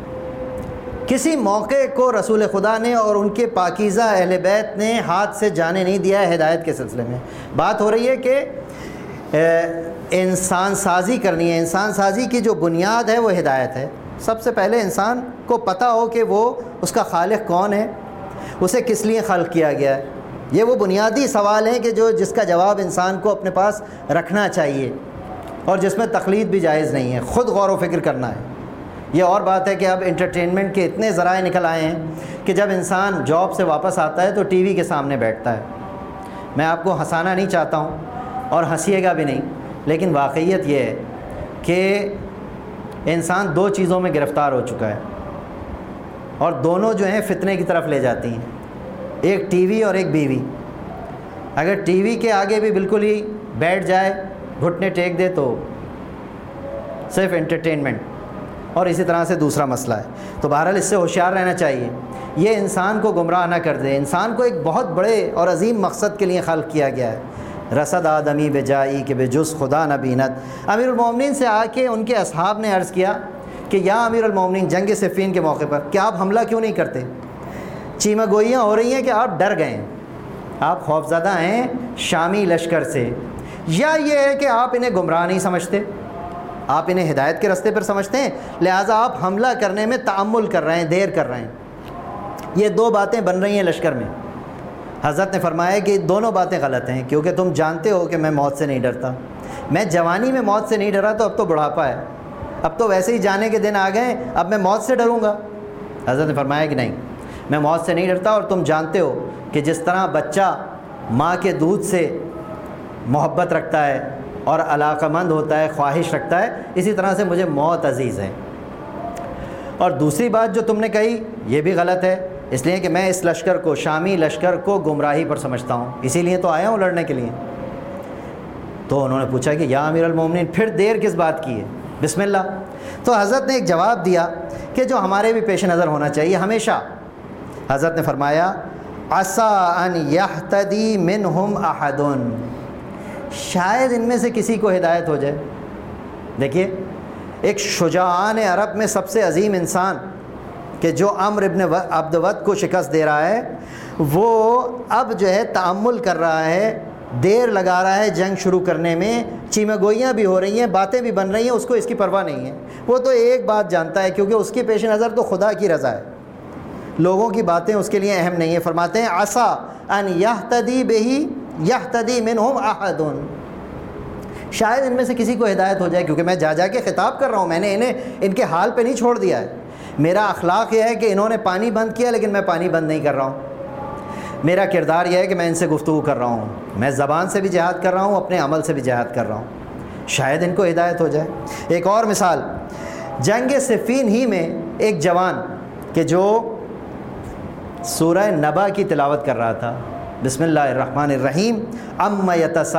کسی موقع کو رسول خدا نے اور ان کے پاکیزہ اہل بیت نے ہاتھ سے جانے نہیں دیا ہے ہدایت کے سلسلے میں. بات ہو رہی ہے کہ انسان سازی کرنی ہے. انسان سازی کی جو بنیاد ہے وہ ہدایت ہے. سب سے پہلے انسان کو پتہ ہو کہ وہ اس کا خالق کون ہے, اسے کس لیے خلق کیا گیا ہے. یہ وہ بنیادی سوال ہیں کہ جس کا جواب انسان کو اپنے پاس رکھنا چاہیے اور جس میں تقلید بھی جائز نہیں ہے, خود غور و فکر کرنا ہے. یہ اور بات ہے کہ اب انٹرٹینمنٹ کے اتنے ذرائع نکل آئے ہیں کہ جب انسان جاب سے واپس آتا ہے تو ٹی وی کے سامنے بیٹھتا ہے. میں آپ کو ہنسانا نہیں چاہتا ہوں اور ہنسیے گا بھی نہیں, لیکن واقعیت یہ ہے کہ انسان دو چیزوں میں گرفتار ہو چکا ہے اور دونوں جو ہیں فتنے کی طرف لے جاتی ہیں. ایک ٹی وی اور ایک بیوی. اگر ٹی وی کے آگے بھی بالکل ہی بیٹھ جائے, گھٹنے ٹیک دے, تو صرف انٹرٹینمنٹ. اور اسی طرح سے دوسرا مسئلہ ہے. تو بہرحال اس سے ہوشیار رہنا چاہیے. یہ انسان کو گمراہ نہ کر دے. انسان کو ایک بہت بڑے اور عظیم مقصد کے لیے خلق کیا گیا ہے. رسد آدمی بجائی کہ بے جز خدا نہ بینت. امیر المومنین سے آ کے ان کے اصحاب نے عرض کیا کہ یا امیر المومنین, جنگ صفین کے موقع پر کیا آپ حملہ کیوں نہیں کرتے؟ چیمہ گوئیاں ہو رہی ہیں کہ آپ ڈر گئے ہیں, آپ خوفزدہ ہیں شامی لشکر سے, یا یہ ہے کہ آپ انہیں گمراہ نہیں سمجھتے, آپ انہیں ہدایت کے راستے پر سمجھتے ہیں, لہٰذا آپ حملہ کرنے میں تعمل کر رہے ہیں, دیر کر رہے ہیں. یہ دو باتیں بن رہی ہیں لشکر میں. حضرت نے فرمایا کہ دونوں باتیں غلط ہیں, کیونکہ تم جانتے ہو کہ میں موت سے نہیں ڈرتا. میں جوانی میں موت سے نہیں ڈرا تو اب تو بڑھاپا ہے, اب تو ویسے ہی جانے کے دن آ گئے, اب میں موت سے ڈروں گا؟ حضرت نے فرمایا کہ نہیں, میں موت سے نہیں ڈرتا, اور تم جانتے ہو کہ جس طرح بچہ ماں کے دودھ سے محبت رکھتا ہے اور علاقہ مند ہوتا ہے, خواہش رکھتا ہے, اسی طرح سے مجھے موت عزیز ہے. اور دوسری بات جو تم نے کہی یہ بھی غلط ہے, اس لیے کہ میں اس لشکر کو, شامی لشکر کو گمراہی پر سمجھتا ہوں, اسی لیے تو آیا ہوں لڑنے کے لیے. تو انہوں نے پوچھا کہ یا امیر المومنین پھر دیر کس بات کی ہے, بسم اللہ. تو حضرت نے ایک جواب دیا کہ جو ہمارے بھی پیش نظر ہونا چاہیے ہمیشہ. حضرت نے فرمایا عسیٰ ان یہتدی منہم احد, شاید ان میں سے کسی کو ہدایت ہو جائے. دیکھیے, ایک شجاعان عرب میں سب سے عظیم انسان کہ جو عمرو ابن عبد ود کو شکست دے رہا ہے, وہ اب جو ہے تأمل کر رہا ہے, دیر لگا رہا ہے جنگ شروع کرنے میں, چیمہ گوئیاں بھی ہو رہی ہیں, باتیں بھی بن رہی ہیں, اس کو اس کی پرواہ نہیں ہے. وہ تو ایک بات جانتا ہے, کیونکہ اس کے پیش نظر تو خدا کی رضا ہے, لوگوں کی باتیں اس کے لیے اہم نہیں ہیں. فرماتے ہیں عسیٰ ان یہتدی بہ یہتدی منہم احد، شاید ان میں سے کسی کو ہدایت ہو جائے، کیونکہ میں جا جا کے خطاب کر رہا ہوں، میں نے انہیں ان کے حال پہ نہیں چھوڑ دیا ہے. میرا اخلاق یہ ہے کہ انہوں نے پانی بند کیا لیکن میں پانی بند نہیں کر رہا ہوں. میرا کردار یہ ہے کہ میں ان سے گفتگو کر رہا ہوں، میں زبان سے بھی جہاد کر رہا ہوں، اپنے عمل سے بھی جہاد کر رہا ہوں، شاید ان کو ہدایت ہو جائے. ایک اور مثال، جنگ صفین ہی میں ایک جوان کہ جو سورہ نبا کی تلاوت کر رہا تھا، بسم اللہ الرحمن الرحیم، اما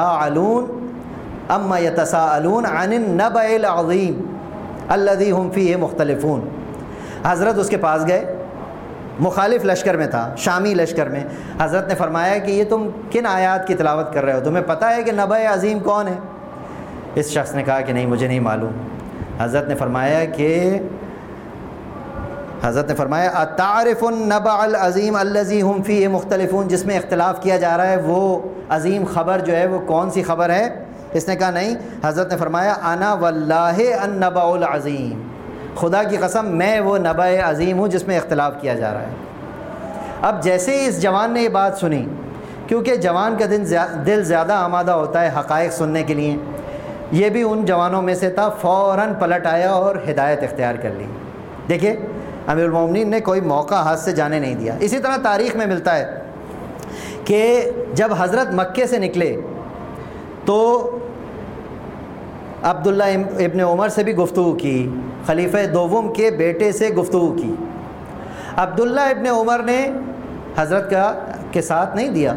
یتساءلون عن النبأ العظیم الذی هم فیہ مختلفون. حضرت اس کے پاس گئے، مخالف لشکر میں تھا، شامی لشکر میں. حضرت نے فرمایا کہ یہ تم کن آیات کی تلاوت کر رہے ہو، تمہیں پتہ ہے کہ نبأ عظیم کون ہے؟ اس شخص نے کہا کہ نہیں، مجھے نہیں معلوم. حضرت نے فرمایا اتعرف النبأ العظیم الذی هم فیہ مختلفون، جس میں اختلاف کیا جا رہا ہے وہ عظیم خبر جو ہے وہ کون سی خبر ہے؟ اس نے کہا نہیں. حضرت نے فرمایا انا واللہ النبأ العظیم، خدا کی قسم میں وہ نبأ عظیم ہوں جس میں اختلاف کیا جا رہا ہے. اب جیسے ہی اس جوان نے یہ بات سنی، کیونکہ جوان کا دل زیادہ آمادہ ہوتا ہے حقائق سننے کے لیے، یہ بھی ان جوانوں میں سے تھا، فوراً پلٹ آیا اور ہدایت اختیار کر لی. دیکھیے امیر المومنین نے کوئی موقع ہاتھ سے جانے نہیں دیا. اسی طرح تاریخ میں ملتا ہے کہ جب حضرت مکے سے نکلے تو عبداللہ ابن عمر سے بھی گفتگو کی، خلیفہ دوم کے بیٹے سے گفتگو کی. عبداللہ ابن عمر نے حضرت کے ساتھ نہیں دیا،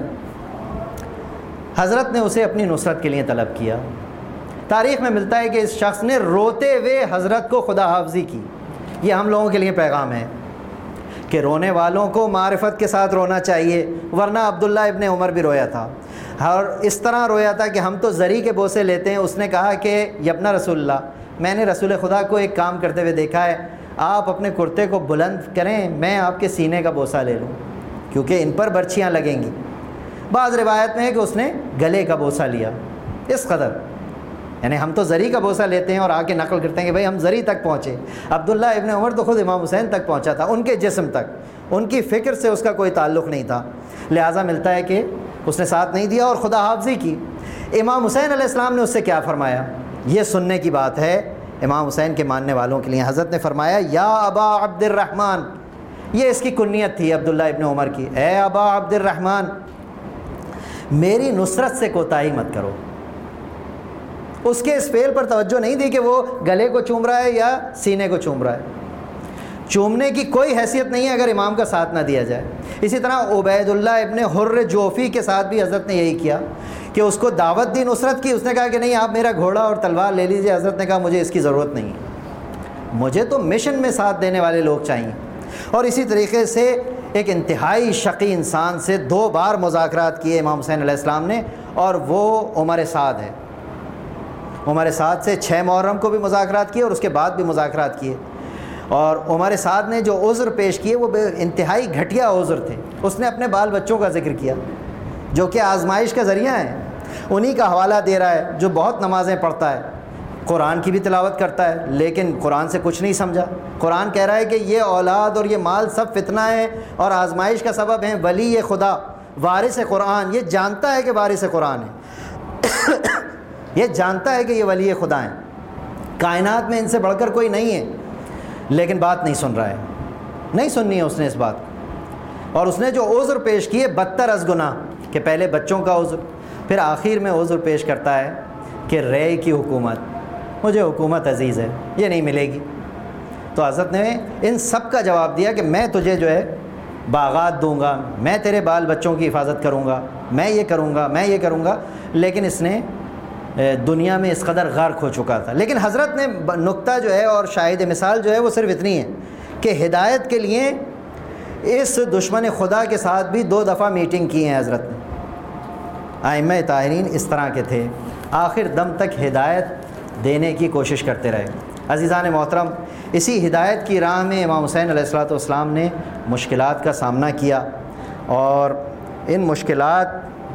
حضرت نے اسے اپنی نصرت کے لیے طلب کیا. تاریخ میں ملتا ہے کہ اس شخص نے روتے ہوئے حضرت کو خدا حافظی کی. یہ ہم لوگوں کے لیے پیغام ہے کہ رونے والوں کو معرفت کے ساتھ رونا چاہیے، ورنہ عبداللہ ابن عمر بھی رویا تھا، اور اس طرح رویا تھا کہ ہم تو زری کے بوسے لیتے ہیں. اس نے کہا کہ یبنا رسول اللہ، میں نے رسول خدا کو ایک کام کرتے ہوئے دیکھا ہے، آپ اپنے کرتے کو بلند کریں، میں آپ کے سینے کا بوسہ لے لوں، کیونکہ ان پر برچیاں لگیں گی. بعض روایت میں ہے کہ اس نے گلے کا بوسہ لیا. اس قدر، یعنی ہم تو زری کا بوسہ لیتے ہیں اور آ کے نقل کرتے ہیں کہ بھائی ہم زری تک پہنچے. عبداللہ ابن عمر تو خود امام حسین تک پہنچا تھا، ان کے جسم تک، ان کی فکر سے اس کا کوئی تعلق نہیں تھا. لہٰذا ملتا ہے کہ اس نے ساتھ نہیں دیا اور خدا حافظی کی. امام حسین علیہ السلام نے اس سے کیا فرمایا؟ یہ سننے کی بات ہے امام حسین کے ماننے والوں کے لیے. حضرت نے فرمایا یا ابا عبد الرحمن، یہ اس کی کنیت تھی عبداللہ ابن عمر کی، اے ابا عبد الرحمن، میری نصرت سے کوتاہی مت کرو. اس کے اس فعل پر توجہ نہیں دی کہ وہ گلے کو چوم رہا ہے یا سینے کو چوم رہا ہے. چومنے کی کوئی حیثیت نہیں ہے اگر امام کا ساتھ نہ دیا جائے. اسی طرح عبید اللہ ابن حر جوفی کے ساتھ بھی حضرت نے یہی کیا کہ اس کو دعوت دی نصرت کی. اس نے کہا کہ نہیں، آپ میرا گھوڑا اور تلوار لے لیجیے. حضرت نے کہا مجھے اس کی ضرورت نہیں ہے، مجھے تو مشن میں ساتھ دینے والے لوگ چاہیے. اور اسی طریقے سے ایک انتہائی شقی انسان سے 2 بار مذاکرات کیے امام حسین علیہ السلام نے، اور وہ عمر سعد ہے. عمر سعد سے 6 محرم کو بھی مذاکرات کیے اور اس کے بعد بھی مذاکرات کیے. اور عمر سعد نے جو عذر پیش کیے وہ انتہائی گھٹیا عذر تھے. اس نے اپنے بال بچوں کا ذکر کیا جو کہ آزمائش کا ذریعہ ہیں، انہی کا حوالہ دے رہا ہے. جو بہت نمازیں پڑھتا ہے، قرآن کی بھی تلاوت کرتا ہے، لیکن قرآن سے کچھ نہیں سمجھا. قرآن کہہ رہا ہے کہ یہ اولاد اور یہ مال سب فتنہ ہے اور آزمائش کا سبب ہیں. ولی خدا، وارث قرآن، یہ جانتا ہے کہ وارث قرآن ہے یہ جانتا ہے کہ یہ ولی خدا ہیں، کائنات میں ان سے بڑھ کر کوئی نہیں ہے، لیکن بات نہیں سن رہا ہے. نہیں سننی ہے اس نے اس بات کو. اور اس نے جو عذر پیش کیے بدتر از گناہ، کہ پہلے بچوں کا عذر، پھر آخر میں عذر پیش کرتا ہے کہ رے کی حکومت، مجھے حکومت عزیز ہے، یہ نہیں ملے گی. تو حضرت نے ان سب کا جواب دیا کہ میں تجھے جو ہے باغات دوں گا، میں تیرے بال بچوں کی حفاظت کروں گا، میں یہ کروں گا، میں یہ کروں گا. لیکن اس نے دنیا میں اس قدر غرق ہو چکا تھا. لیکن حضرت نے نقطہ جو ہے اور شاہد مثال جو ہے وہ صرف اتنی ہے کہ ہدایت کے لیے اس دشمن خدا کے ساتھ بھی 2 دفعہ میٹنگ کی ہیں حضرت نے. ائمہ طاہرین اس طرح کے تھے، آخر دم تک ہدایت دینے کی کوشش کرتے رہے. عزیزان محترم، اسی ہدایت کی راہ میں امام حسین علیہ السلام نے مشکلات کا سامنا کیا، اور ان مشکلات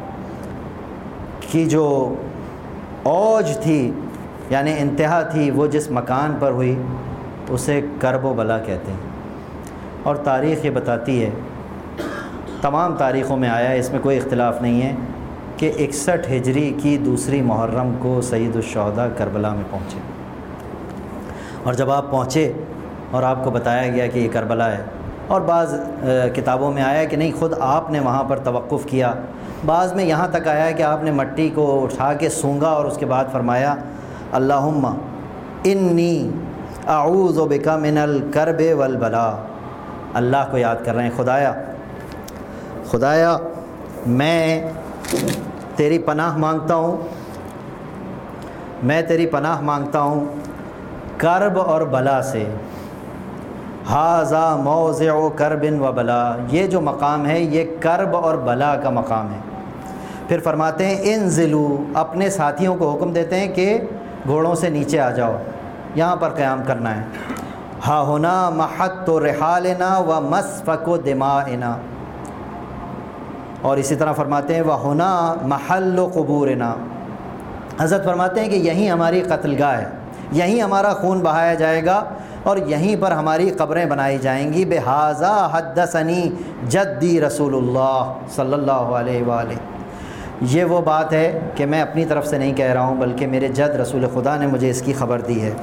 کی جو اوج تھی، یعنی انتہا تھی، وہ جس مکان پر ہوئی اسے کرب و بلا کہتے ہیں. اور تاریخ یہ بتاتی ہے تمام تاریخوں میں آیا ہے، اس میں کوئی اختلاف نہیں ہے کہ 61 ہجری کی دوسری محرم کو سید الشہداء کربلا میں پہنچے، اور جب آپ پہنچے اور آپ کو بتایا گیا کہ یہ کربلا ہے، اور بعض کتابوں میں آیا کہ نہیں خود آپ نے وہاں پر توقف کیا، بعض میں یہاں تک آیا کہ آپ نے مٹی کو اٹھا کے سونگا اور اس کے بعد فرمایا اللہم انی اعوذ بک من الکرب والبلاء، اللہ کو یاد کر رہے ہیں، خدایا میں تیری پناہ مانگتا ہوں، میں تیری پناہ مانگتا ہوں کرب اور بلا سے، ھذا موضع کرب و بلا، یہ جو مقام ہے یہ کرب اور بلا کا مقام ہے۔ پھر فرماتے ہیں انزلو، اپنے ساتھیوں کو حکم دیتے ہیں کہ گھوڑوں سے نیچے آ جاؤ، یہاں پر قیام کرنا ہے، ہا ہونا محط رحالنا و مسفک دمائنا، اور اسی طرح فرماتے ہیں وَہُنَا مَحَلُّ قُبُورِنَا، حضرت فرماتے ہیں کہ یہیں ہماری قتل گاہ ہے، یہیں ہمارا خون بہایا جائے گا اور یہیں پر ہماری قبریں بنائی جائیں گی، بِہَذَا حَدَّثَنِی جَدِّی رسول اللہ صلی اللہ علیہ وآلہ، یہ وہ بات ہے کہ میں اپنی طرف سے نہیں کہہ رہا ہوں بلکہ میرے جد رسول خدا نے مجھے اس کی خبر دی ہے۔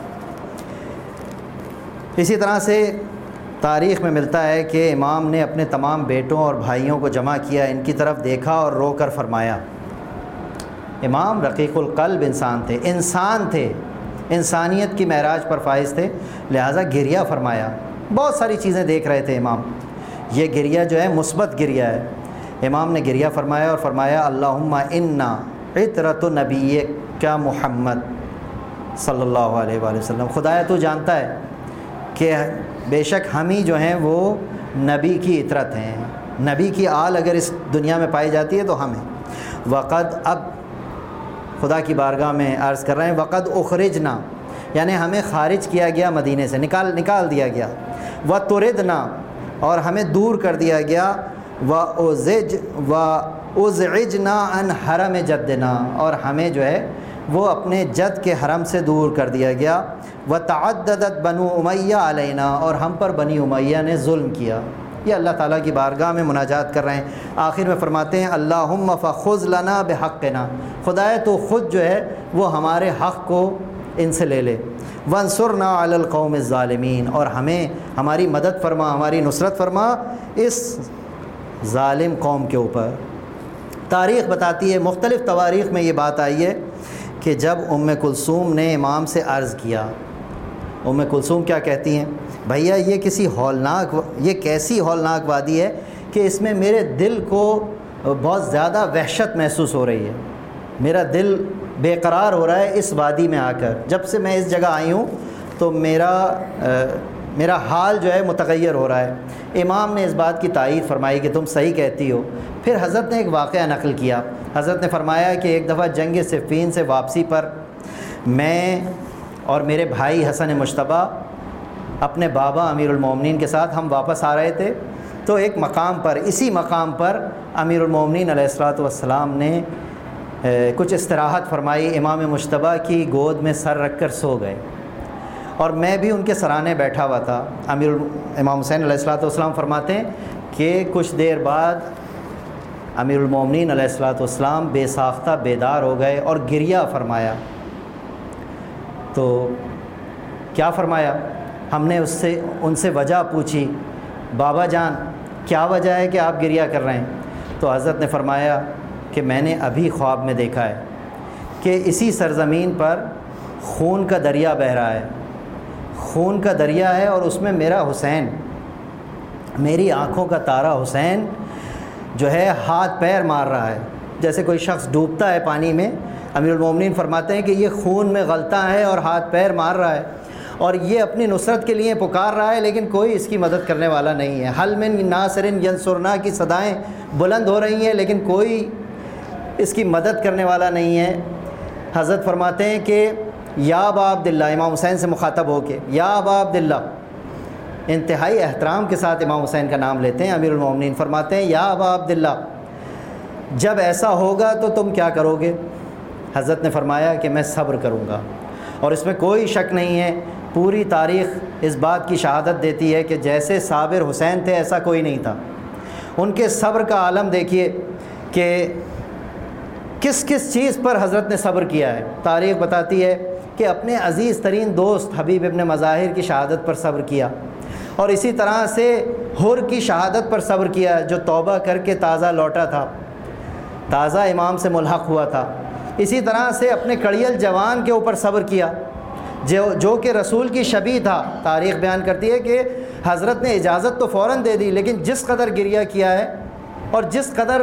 اسی طرح سے تاریخ میں ملتا ہے کہ امام نے اپنے تمام بیٹوں اور بھائیوں کو جمع کیا، ان کی طرف دیکھا اور رو کر فرمایا، امام رقیق القلب انسان تھے، انسانیت کی معراج پر فائز تھے، لہٰذا گریہ فرمایا، بہت ساری چیزیں دیکھ رہے تھے امام، یہ گریہ جو ہے مثبت گریہ ہے، امام نے گریہ فرمایا اور فرمایا اللہم انا عطرۃ نبیک محمد صلی اللہ علیہ وآلہ وسلم، خدایا تو جانتا ہے کہ بے شک ہم ہی جو ہیں وہ نبی کی عطرت ہیں، نبی کی آل اگر اس دنیا میں پائی جاتی ہے تو ہم ہیں، وقد، اب خدا کی بارگاہ میں عرض کر رہے ہیں، وقد اخرجنا، یعنی ہمیں خارج کیا گیا مدینے سے، نکال دیا گیا، وطردنا، اور ہمیں دور کر دیا گیا، وازعجنا عن حرم جدنا، اور ہمیں جو ہے وہ اپنے جد کے حرم سے دور کر دیا گیا، وتعددت بنو امیہ علینا، اور ہم پر بنی امیہ نے ظلم کیا۔ یہ اللہ تعالیٰ کی بارگاہ میں مناجات کر رہے ہیں، آخر میں فرماتے ہیں اللہم فخذ لنا بحقنا، خدایا تو خود جو ہے وہ ہمارے حق کو ان سے لے لے، وانصرنا علی القوم الظالمین، اور ہمیں ہماری مدد فرما، ہماری نصرت فرما اس ظالم قوم کے اوپر۔ تاریخ بتاتی ہے، مختلف تواریخ میں یہ بات آئی ہے کہ جب ام کلثوم نے امام سے عرض کیا، ام کلثوم کیا کہتی ہیں، بھیا یہ یہ کیسی ہولناک وادی ہے کہ اس میں میرے دل کو بہت زیادہ وحشت محسوس ہو رہی ہے، میرا دل بے قرار ہو رہا ہے اس وادی میں آ کر، جب سے میں اس جگہ آئی ہوں تو میرا حال جو ہے متغیر ہو رہا ہے۔ امام نے اس بات کی تائید فرمائی کہ تم صحیح کہتی ہو۔ پھر حضرت نے ایک واقعہ نقل کیا، حضرت نے فرمایا کہ ایک دفعہ جنگ صفین سے واپسی پر میں اور میرے بھائی حسن مجتبیٰ اپنے بابا امیر المومنین کے ساتھ ہم واپس آ رہے تھے، تو ایک مقام پر، اسی مقام پر امیر المومنین علیہ الصلوۃ والسلام نے کچھ استراحت فرمائی، امام مجتبیٰ کی گود میں سر رکھ کر سو گئے، اور میں بھی ان کے سرانے بیٹھا ہوا تھا۔ امام حسین علیہ الصلوۃ والسلام فرماتے ہیں کہ کچھ دیر بعد امیر المومنین علیہ الصلوۃ والسلام بے ساختہ بیدار ہو گئے اور گریہ فرمایا۔ تو کیا فرمایا؟ ہم نے ان سے وجہ پوچھی، بابا جان کیا وجہ ہے کہ آپ گریہ کر رہے ہیں؟ تو حضرت نے فرمایا کہ میں نے ابھی خواب میں دیکھا ہے کہ اسی سرزمین پر خون کا دریا بہہ رہا ہے، خون کا دریا ہے، اور اس میں میرا حسین، میری آنکھوں کا تارا حسین جو ہے ہاتھ پیر مار رہا ہے، جیسے کوئی شخص ڈوبتا ہے پانی میں۔ امیر المومنین فرماتے ہیں کہ یہ خون میں غلطاں ہے اور ہاتھ پیر مار رہا ہے، اور یہ اپنی نصرت کے لیے پکار رہا ہے، لیکن کوئی اس کی مدد کرنے والا نہیں ہے۔ حل من ناصر ینصرنا کی صدائیں بلند ہو رہی ہیں، لیکن کوئی اس کی مدد کرنے والا نہیں ہے۔ حضرت فرماتے ہیں کہ یا ابا عبداللہ، امام حسین سے مخاطب ہو کے یا ابا عبداللہ، انتہائی احترام کے ساتھ امام حسین کا نام لیتے ہیں امیر المومنین، فرماتے ہیں یا ابا عبداللہ، جب ایسا ہوگا تو تم کیا کرو گے؟ حضرت نے فرمایا کہ میں صبر کروں گا، اور اس میں کوئی شک نہیں ہے، پوری تاریخ اس بات کی شہادت دیتی ہے کہ جیسے صابر حسین تھے ایسا کوئی نہیں تھا، ان کے صبر کا عالم دیکھیے کہ کس کس چیز پر حضرت نے صبر کیا ہے۔ تاریخ بتاتی ہے کہ اپنے عزیز ترین دوست حبیب ابن مظاہر کی شہادت پر صبر کیا، اور اسی طرح سے حر کی شہادت پر صبر کیا جو توبہ کر کے تازہ لوٹا تھا، تازہ امام سے ملحق ہوا تھا۔ اسی طرح سے اپنے کڑیل جوان کے اوپر صبر کیا جو کہ رسول کی شبیہ تھا۔ تاریخ بیان کرتی ہے کہ حضرت نے اجازت تو فوراً دے دی، لیکن جس قدر گریہ کیا ہے اور جس قدر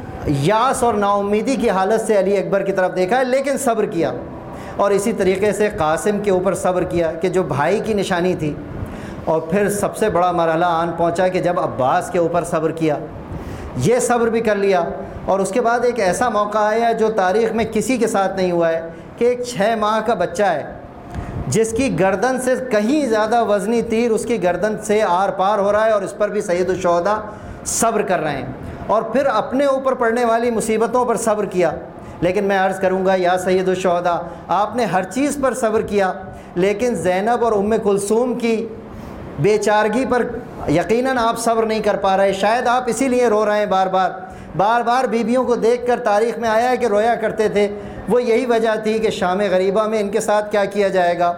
یاس اور نا امیدی کی حالت سے علی اکبر کی طرف دیکھا ہے، لیکن صبر کیا۔ اور اسی طریقے سے قاسم کے اوپر صبر کیا کہ جو بھائی کی نشانی تھی، اور پھر سب سے بڑا مرحلہ آن پہنچا کہ جب عباس کے اوپر صبر کیا، یہ صبر بھی کر لیا۔ اور اس کے بعد ایک ایسا موقع آیا جو تاریخ میں کسی کے ساتھ نہیں ہوا ہے کہ ایک 6 ماہ کا بچہ ہے جس کی گردن سے کہیں زیادہ وزنی تیر اس کی گردن سے آر پار ہو رہا ہے، اور اس پر بھی سید الشہداء صبر کر رہے ہیں، اور پھر اپنے اوپر پڑنے والی مصیبتوں پر صبر کیا۔ لیکن میں عرض کروں گا یا سید الشہداء، آپ نے ہر چیز پر صبر کیا، لیکن زینب اور ام کلثوم کی بے چارگی پر یقیناً آپ صبر نہیں کر پا رہے۔ شاید آپ اسی لیے رو رہے ہیں بار بار بیویوں کو دیکھ کر تاریخ میں آیا ہے کہ رویا کرتے تھے۔ وہ یہی وجہ تھی کہ شام غریبہ میں ان کے ساتھ کیا کیا جائے گا،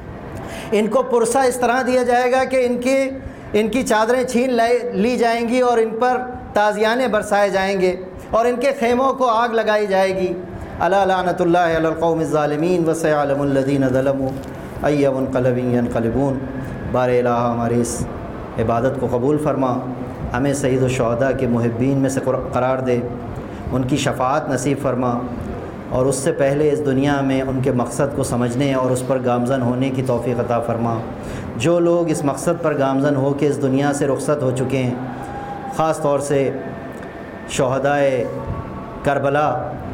ان کو پرسہ اس طرح دیا جائے گا کہ ان کی چادریں چھین لی جائیں گی، اور ان پر تازیانے برسائے جائیں گے، اور ان کے خیموں کو آگ لگائی جائے گی۔ الا لعنۃ اللہ علی القوم الظالمین وسيعلم الذین ظلموا ای منقلب ینقلبون۔ بار الہ ہماری اس عبادت کو قبول فرما، ہمیں سید الشہداء کے محبین میں سے قرار دے، ان کی شفاعت نصیب فرما، اور اس سے پہلے اس دنیا میں ان کے مقصد کو سمجھنے اور اس پر گامزن ہونے کی توفیق عطا فرما۔ جو لوگ اس مقصد پر گامزن ہو کے اس دنیا سے رخصت ہو چکے ہیں، خاص طور سے شہدائے کربلا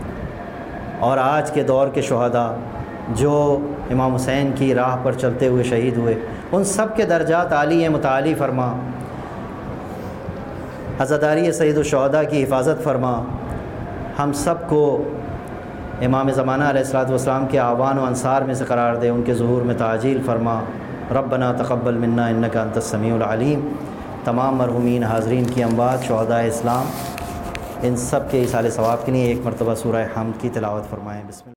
اور آج کے دور کے شہداء جو امام حسین کی راہ پر چلتے ہوئے شہید ہوئے، ان سب کے درجات عالی متعالی فرما۔ عزاداری سید الشہداء کی حفاظت فرما۔ ہم سب کو امام زمانہ علیہ الصلوۃ والسلام کے اعوان و انصار میں سے قرار دے، ان کے ظہور میں تعجیل فرما۔ ربنا تقبل منا انک انت السمیع العلیم۔ تمام مرحومین حاضرین کی اموات شہداء اسلام، ان سب کے ایصال ثواب کے لیے ایک مرتبہ سورہ حمد کی تلاوت فرمائیں۔ بسم اللہ۔